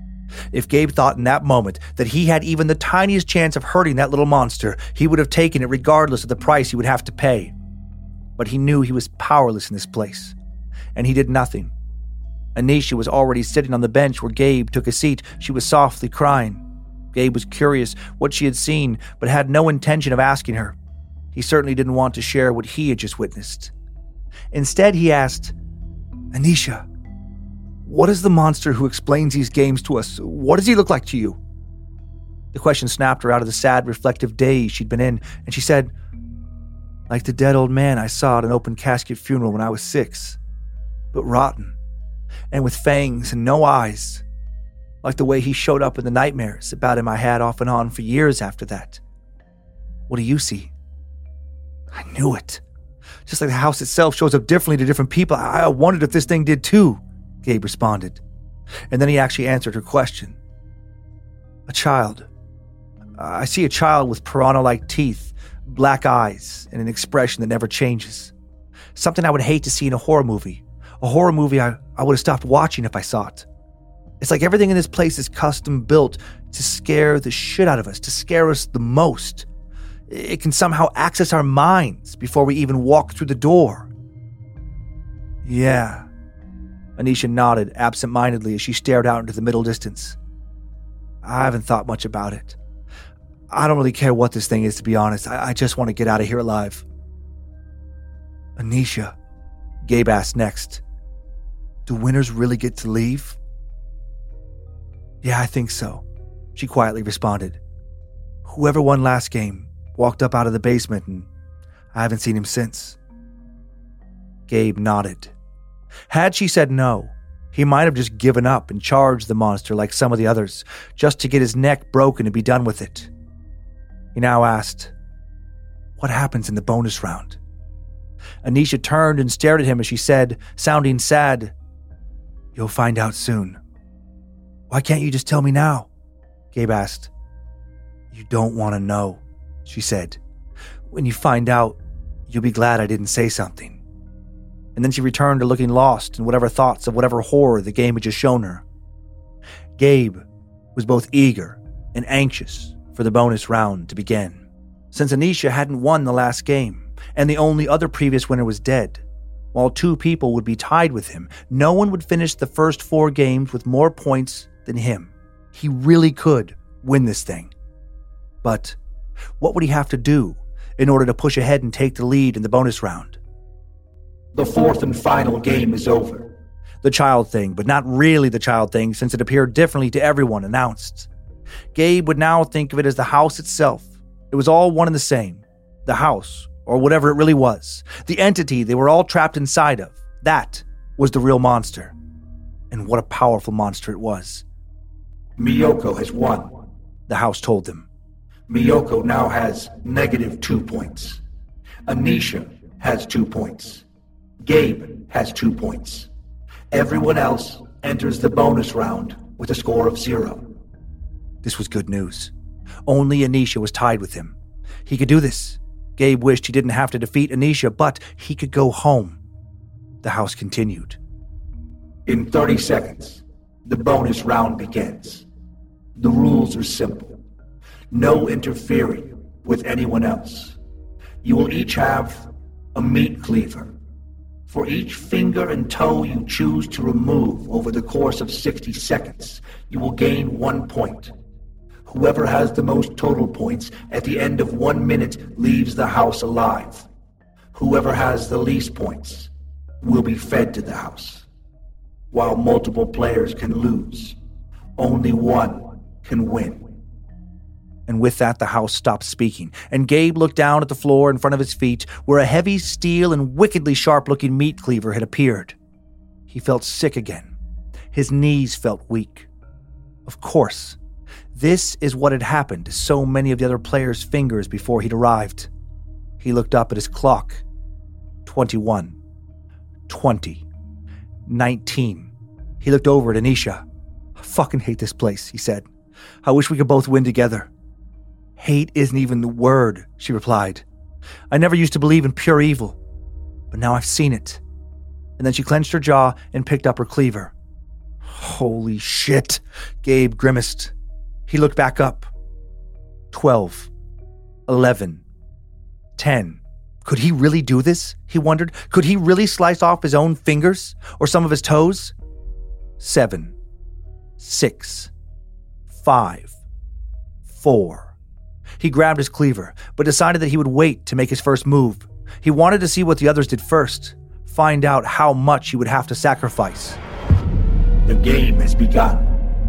If Gabe thought in that moment that he had even the tiniest chance of hurting that little monster, he would have taken it regardless of the price he would have to pay. But he knew he was powerless in this place, and he did nothing. Anisha was already sitting on the bench where Gabe took a seat. She was softly crying. Gabe was curious what she had seen, but had no intention of asking her. He certainly didn't want to share what he had just witnessed. Instead, he asked, "Anisha, what is the monster who explains these games to us? What does he look like to you?" The question snapped her out of the sad, reflective daze she'd been in, and she said, "Like the dead old man I saw at an open casket funeral when I was six, but rotten, and with fangs and no eyes, like the way he showed up in the nightmares about him I had off and on for years after that. What do you see?" "I knew it. Just like the house itself shows up differently to different people, I wondered if this thing did too," Gabe responded. And then he actually answered her question. "A child. I see a child with piranha-like teeth, black eyes, and an expression that never changes. Something I would hate to see in a horror movie. A horror movie I, I would have stopped watching if I saw it. It's like everything in this place is custom built to scare the shit out of us, to scare us the most. It can somehow access our minds before we even walk through the door." "Yeah." Anisha nodded absent-mindedly as she stared out into the middle distance. "I haven't thought much about it. I don't really care what this thing is, to be honest. I, I just want to get out of here alive." "Anisha," Gabe asked next, "do winners really get to leave?" "Yeah, I think so," she quietly responded. "Whoever won last game walked up out of the basement, and I haven't seen him since." Gabe nodded. Had she said no, He might have just given up and charged the monster like some of the others, just to get his neck broken and be done with it. He now asked, "What happens in the bonus round?" Anisha turned and stared at him as she said, sounding sad, "You'll find out soon." "Why can't you just tell me now?" Gabe asked. "You don't want to know," she said. "When you find out, you'll be glad I didn't say something." And then she returned to looking lost in whatever thoughts of whatever horror the game had just shown her. Gabe was both eager and anxious for the bonus round to begin, since Anisha hadn't won the last game, and the only other previous winner was dead. While two people would be tied with him, no one would finish the first four games with more points than him. He really could win this thing. But what would he have to do in order to push ahead and take the lead in the bonus round? The fourth and final game is over. The child thing, but not really the child thing since it appeared differently to everyone, announced. Gabe would now think of it as the house itself. It was all one and the same. The house, or whatever it really was. The entity they were all trapped inside of. That was the real monster. And what a powerful monster it was. Miyoko has won, the house told them. Miyoko now has negative two points. Anisha has two points. Gabe has two points. Everyone else enters the bonus round with a score of zero. This was good news. Only Anisha was tied with him. He could do this. Gabe wished he didn't have to defeat Anisha, but he could go home. The house continued. In thirty seconds, the bonus round begins. The rules are simple. No interfering with anyone else. You will each have a meat cleaver. For each finger and toe you choose to remove over the course of sixty seconds, you will gain one point. Whoever has the most total points at the end of one minute leaves the house alive. Whoever has the least points will be fed to the house. While multiple players can lose, only one can win. And with that, the house stopped speaking, and Gabe looked down at the floor in front of his feet, where a heavy steel and wickedly sharp-looking meat cleaver had appeared. He felt sick again. His knees felt weak. Of course, this is what had happened to so many of the other players' fingers before he'd arrived. He looked up at his clock. twenty-one. twenty. nineteen. He looked over at Anisha. "I fucking hate this place," he said. "I wish we could both win together." "Hate isn't even the word," she replied. "I never used to believe in pure evil, but now I've seen it." And then she clenched her jaw and picked up her cleaver. "Holy shit," Gabe grimaced. He looked back up. Twelve. Eleven. Ten. Could he really do this? He wondered. Could he really slice off his own fingers? Or some of his toes? Seven. Six. Five. Four. He grabbed his cleaver, but decided that he would wait to make his first move. He wanted to see what the others did first, find out how much he would have to sacrifice. The game has begun.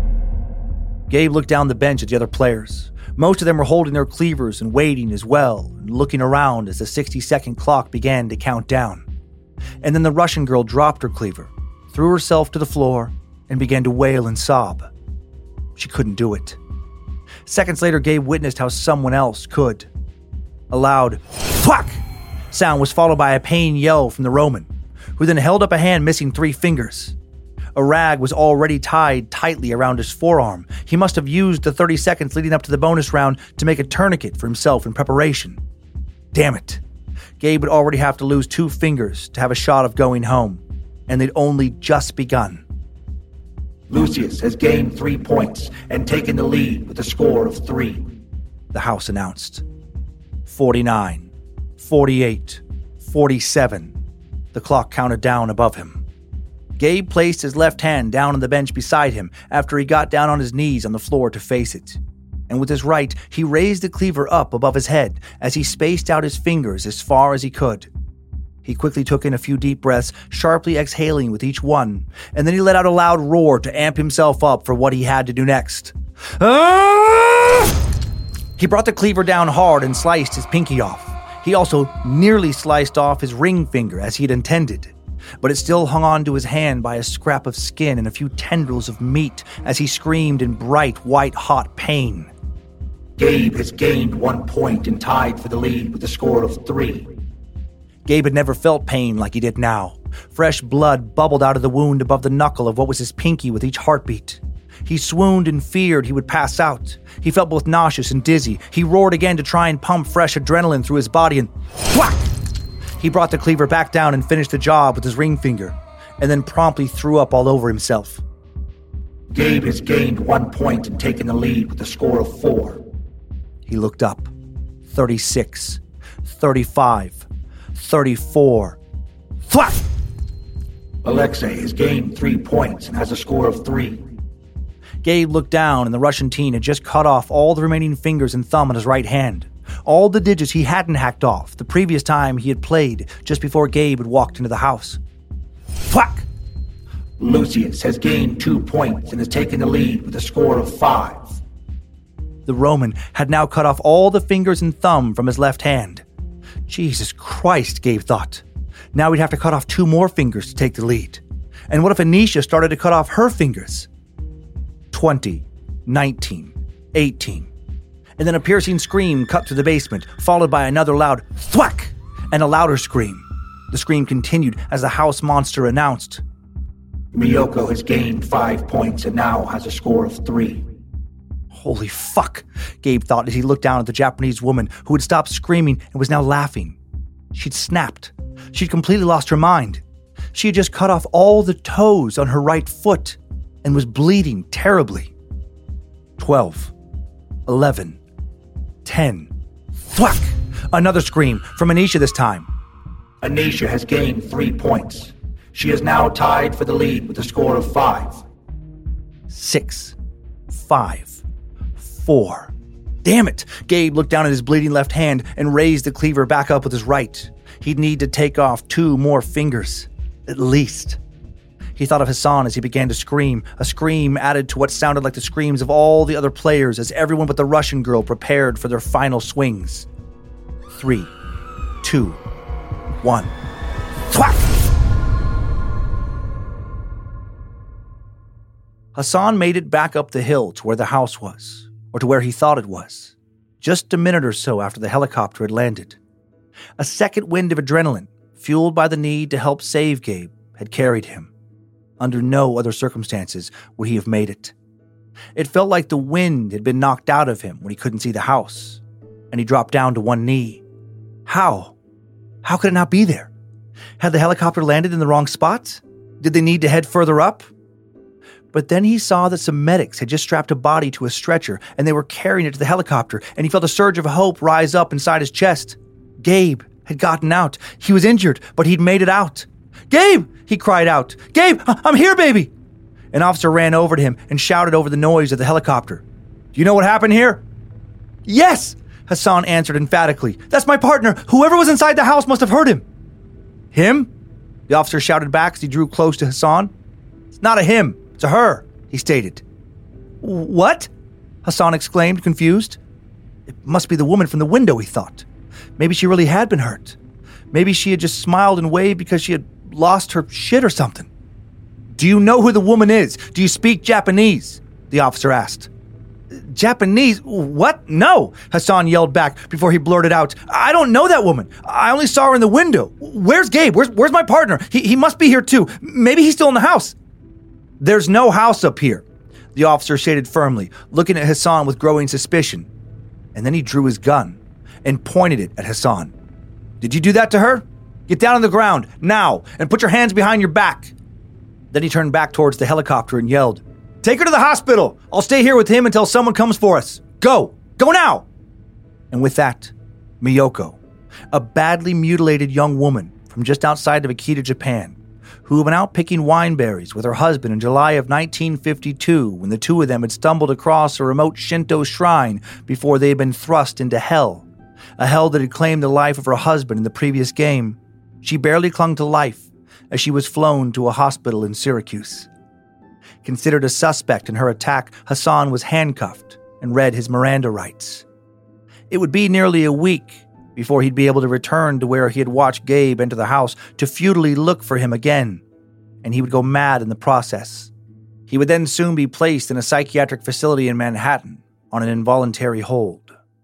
Gabe looked down the bench at the other players. Most of them were holding their cleavers and waiting as well, and looking around as the sixty-second clock began to count down. And then the Russian girl dropped her cleaver, threw herself to the floor, and began to wail and sob. She couldn't do it. Seconds later, Gabe witnessed how someone else could. A loud "fuck" sound was followed by a pain yell from the Roman, who then held up a hand missing three fingers. A rag was already tied tightly around his forearm. He must have used the thirty seconds leading up to the bonus round to make a tourniquet for himself in preparation. Damn it. Gabe would already have to lose two fingers to have a shot of going home, and they'd only just begun. Lucius has gained three points and taken the lead with a score of three, the house announced. forty-nine, forty-eight, forty-seven. The clock counted down above him. Gabe placed his left hand down on the bench beside him after he got down on his knees on the floor to face it. And with his right, he raised the cleaver up above his head as he spaced out his fingers as far as he could. He quickly took in a few deep breaths, sharply exhaling with each one, and then he let out a loud roar to amp himself up for what he had to do next. Ah! He brought the cleaver down hard and sliced his pinky off. He also nearly sliced off his ring finger as he had intended. but it still hung on to his hand by a scrap of skin and a few tendrils of meat as he screamed in bright, white-hot pain. Gabe has gained one point and tied for the lead with a score of three. Gabe had never felt pain like he did now. Fresh blood bubbled out of the wound above the knuckle of what was his pinky with each heartbeat. He swooned and feared he would pass out. He felt both nauseous and dizzy. He roared again to try and pump fresh adrenaline through his body and whack! He brought the cleaver back down and finished the job with his ring finger, and then promptly threw up all over himself. Gabe has gained one point and taken the lead with a score of four. He looked up. thirty-six, thirty-five, thirty-four. Thwack! Alexei has gained three points and has a score of three. Gabe looked down, and the Russian teen had just cut off all the remaining fingers and thumb on his right hand. All the digits he hadn't hacked off the previous time he had played, just before Gabe had walked into the house. Thwack! Lucius has gained two points and has taken the lead with a score of five. The Roman had now cut off all the fingers and thumb from his left hand. Jesus Christ, Gabe thought. Now he'd have to cut off two more fingers to take the lead. And what if Anisha started to cut off her fingers? twenty, nineteen, eighteen. And then a piercing scream cut through the basement, followed by another loud thwack and a louder scream. The scream continued as the house monster announced, Miyoko has gained five points and now has a score of three. Holy fuck, Gabe thought as he looked down at the Japanese woman who had stopped screaming and was now laughing. She'd snapped. She'd completely lost her mind. She had just cut off all the toes on her right foot and was bleeding terribly. Twelve. Eleven. Ten. Thwack! Another scream from Anisha this time. Anisha has gained three points. She is now tied for the lead with a score of five. Six. Five. Four. Damn it! Gabe looked down at his bleeding left hand and raised the cleaver back up with his right. He'd need to take off two more fingers. At least. He thought of Hassan as he began to scream, a scream added to what sounded like the screams of all the other players as everyone but the Russian girl prepared for their final swings. Three, two, one. Thwack! Hassan made it back up the hill to where the house was, or to where he thought it was, just a minute or so after the helicopter had landed. A second wind of adrenaline, fueled by the need to help save Gabe, had carried him. Under no other circumstances would he have made it. It felt like the wind had been knocked out of him when he couldn't see the house, and he dropped down to one knee. How? How could it not be there? Had the helicopter landed in the wrong spot? Did they need to head further up? But then he saw that some medics had just strapped a body to a stretcher, and they were carrying it to the helicopter, and he felt a surge of hope rise up inside his chest. Gabe had gotten out. He was injured, but he'd made it out. Gabe! He cried out. Gabe, I'm here, baby! An officer ran over to him and shouted over the noise of the helicopter. Do you know what happened here? Yes! Hassan answered emphatically. That's my partner. Whoever was inside the house must have heard him. Him? The officer shouted back as he drew close to Hassan. It's not a him. It's a her, he stated. What? Hassan exclaimed, confused. It must be the woman from the window, he thought. Maybe she really had been hurt. Maybe she had just smiled and waved because she had lost her shit or something. Do you know who the woman is? Do you speak Japanese? The officer asked. Japanese? What? No, Hassan yelled back before he blurted out. I don't know that woman. I only saw her in the window. Where's Gabe? Where's, where's my partner? He, he must be here too. Maybe he's still in the house. There's no house up here, the officer stated firmly, looking at Hassan with growing suspicion. And then he drew his gun and pointed it at Hassan. Did you do that to her? Get down on the ground, now, and put your hands behind your back. Then he turned back towards the helicopter and yelled, Take her to the hospital! I'll stay here with him until someone comes for us. Go! Go now! And with that, Miyoko, a badly mutilated young woman from just outside of Akita, Japan, who had been out picking wineberries with her husband in July of nineteen fifty-two when the two of them had stumbled across a remote Shinto shrine before they had been thrust into hell, a hell that had claimed the life of her husband in the previous game. She barely clung to life as she was flown to a hospital in Syracuse. Considered a suspect in her attack, Hassan was handcuffed and read his Miranda rights. It would be nearly a week before he'd be able to return to where he had watched Gabe enter the house to futilely look for him again, and he would go mad in the process. He would then soon be placed in a psychiatric facility in Manhattan on an involuntary hold.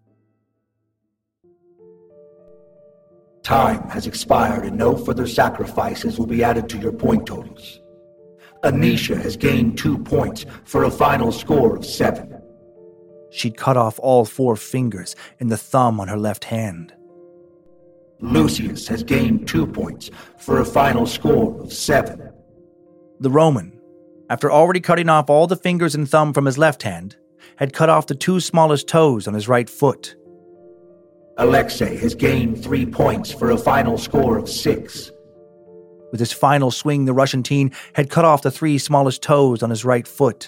Time has expired and no further sacrifices will be added to your point totals. Anisha has gained two points for a final score of seven. She'd cut off all four fingers and the thumb on her left hand. Lucius has gained two points for a final score of seven. The Roman, after already cutting off all the fingers and thumb from his left hand, had cut off the two smallest toes on his right foot. Alexei has gained three points for a final score of six. With his final swing, the Russian teen had cut off the three smallest toes on his right foot.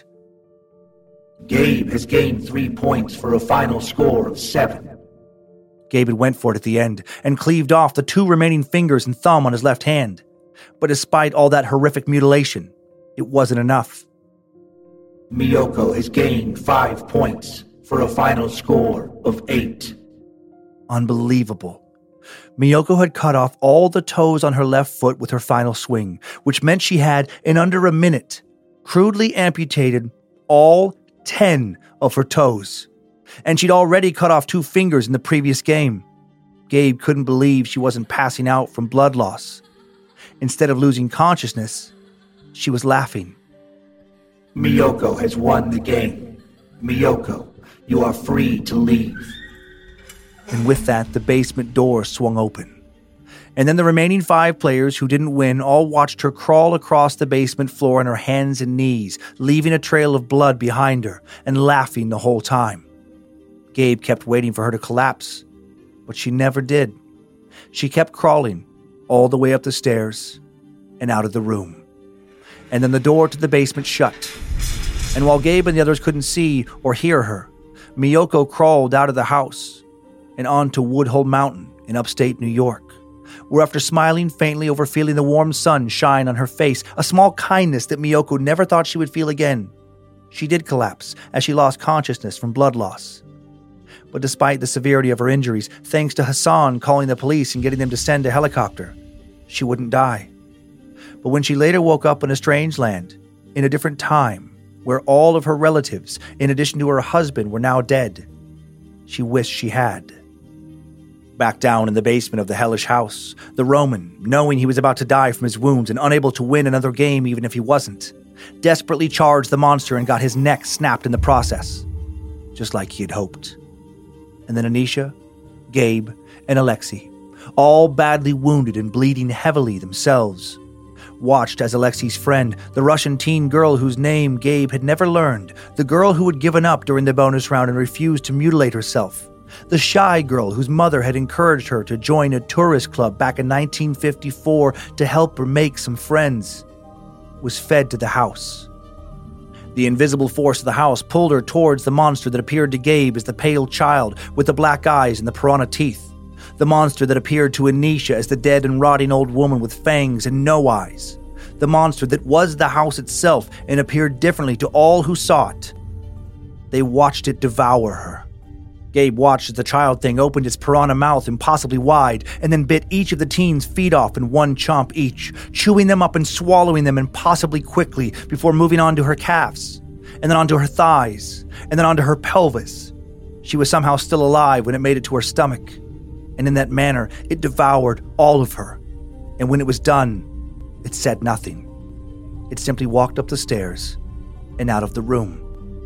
Gabe has gained three points for a final score of seven. Gabe had went for it at the end and cleaved off the two remaining fingers and thumb on his left hand. But despite all that horrific mutilation, it wasn't enough. Miyoko has gained five points for a final score of eight. Unbelievable. Miyoko had cut off all the toes on her left foot with her final swing, which meant she had, in under a minute, crudely amputated all ten of her toes. And she'd already cut off two fingers in the previous game. Gabe couldn't believe she wasn't passing out from blood loss. Instead of losing consciousness, she was laughing. Miyoko has won the game. Miyoko, you are free to leave. And with that, the basement door swung open. And then the remaining five players who didn't win all watched her crawl across the basement floor on her hands and knees, leaving a trail of blood behind her and laughing the whole time. Gabe kept waiting for her to collapse, but she never did. She kept crawling all the way up the stairs and out of the room. And then the door to the basement shut. And while Gabe and the others couldn't see or hear her, Miyoko crawled out of the house and onto Woodhull Mountain in upstate New York, where after smiling faintly over feeling the warm sun shine on her face, a small kindness that Miyoko never thought she would feel again, she did collapse as she lost consciousness from blood loss. But despite the severity of her injuries, thanks to Hassan calling the police and getting them to send a helicopter, she wouldn't die. But when she later woke up in a strange land, in a different time, where all of her relatives, in addition to her husband, were now dead, she wished she had. Back down in the basement of the hellish house, the Roman, knowing he was about to die from his wounds and unable to win another game even if he wasn't, desperately charged the monster and got his neck snapped in the process, just like he had hoped. And then Anisha, Gabe, and Alexei, all badly wounded and bleeding heavily themselves, watched as Alexei's friend, the Russian teen girl whose name Gabe had never learned, the girl who had given up during the bonus round and refused to mutilate herself, the shy girl whose mother had encouraged her to join a tourist club back in nineteen fifty-four to help her make some friends, was fed to the house. The invisible force of the house pulled her towards the monster that appeared to Gabe as the pale child with the black eyes and the piranha teeth, the monster that appeared to Anisha as the dead and rotting old woman with fangs and no eyes, the monster that was the house itself and appeared differently to all who saw it. They watched it devour her. Gabe watched as the child thing opened its piranha mouth impossibly wide and then bit each of the teens' feet off in one chomp each, chewing them up and swallowing them impossibly quickly before moving on to her calves, and then onto her thighs, and then onto her pelvis. She was somehow still alive when it made it to her stomach, and in that manner it devoured all of her, and when it was done, it said nothing. It simply walked up the stairs and out of the room.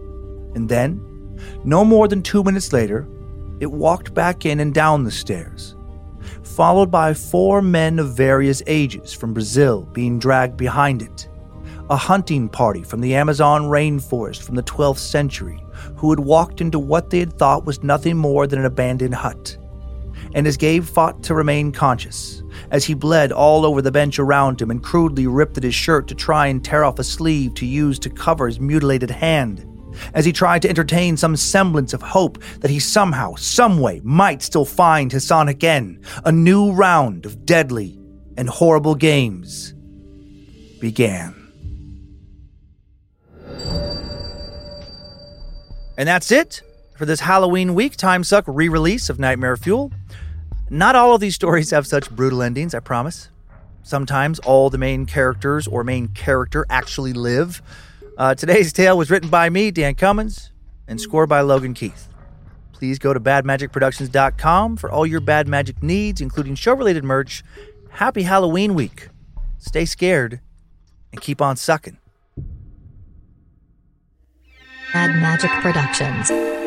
And then, no more than two minutes later, it walked back in and down the stairs, followed by four men of various ages from Brazil being dragged behind it, a hunting party from the Amazon rainforest from the twelfth century who had walked into what they had thought was nothing more than an abandoned hut. And as Gabe fought to remain conscious, as he bled all over the bench around him and crudely ripped at his shirt to try and tear off a sleeve to use to cover his mutilated hand, as he tried to entertain some semblance of hope that he somehow, someway might still find Hassan again, a new round of deadly and horrible games began. And that's it for this Halloween week Time Suck re-release of Nightmare Fuel. Not all of these stories have such brutal endings, I promise. Sometimes all the main characters or main character actually live. Uh, today's tale was written by me, Dan Cummins, and scored by Logan Keith. Please go to bad magic productions dot com for all your Bad Magic needs, including show-related merch. Happy Halloween week. Stay scared and keep on sucking. Bad Magic Productions.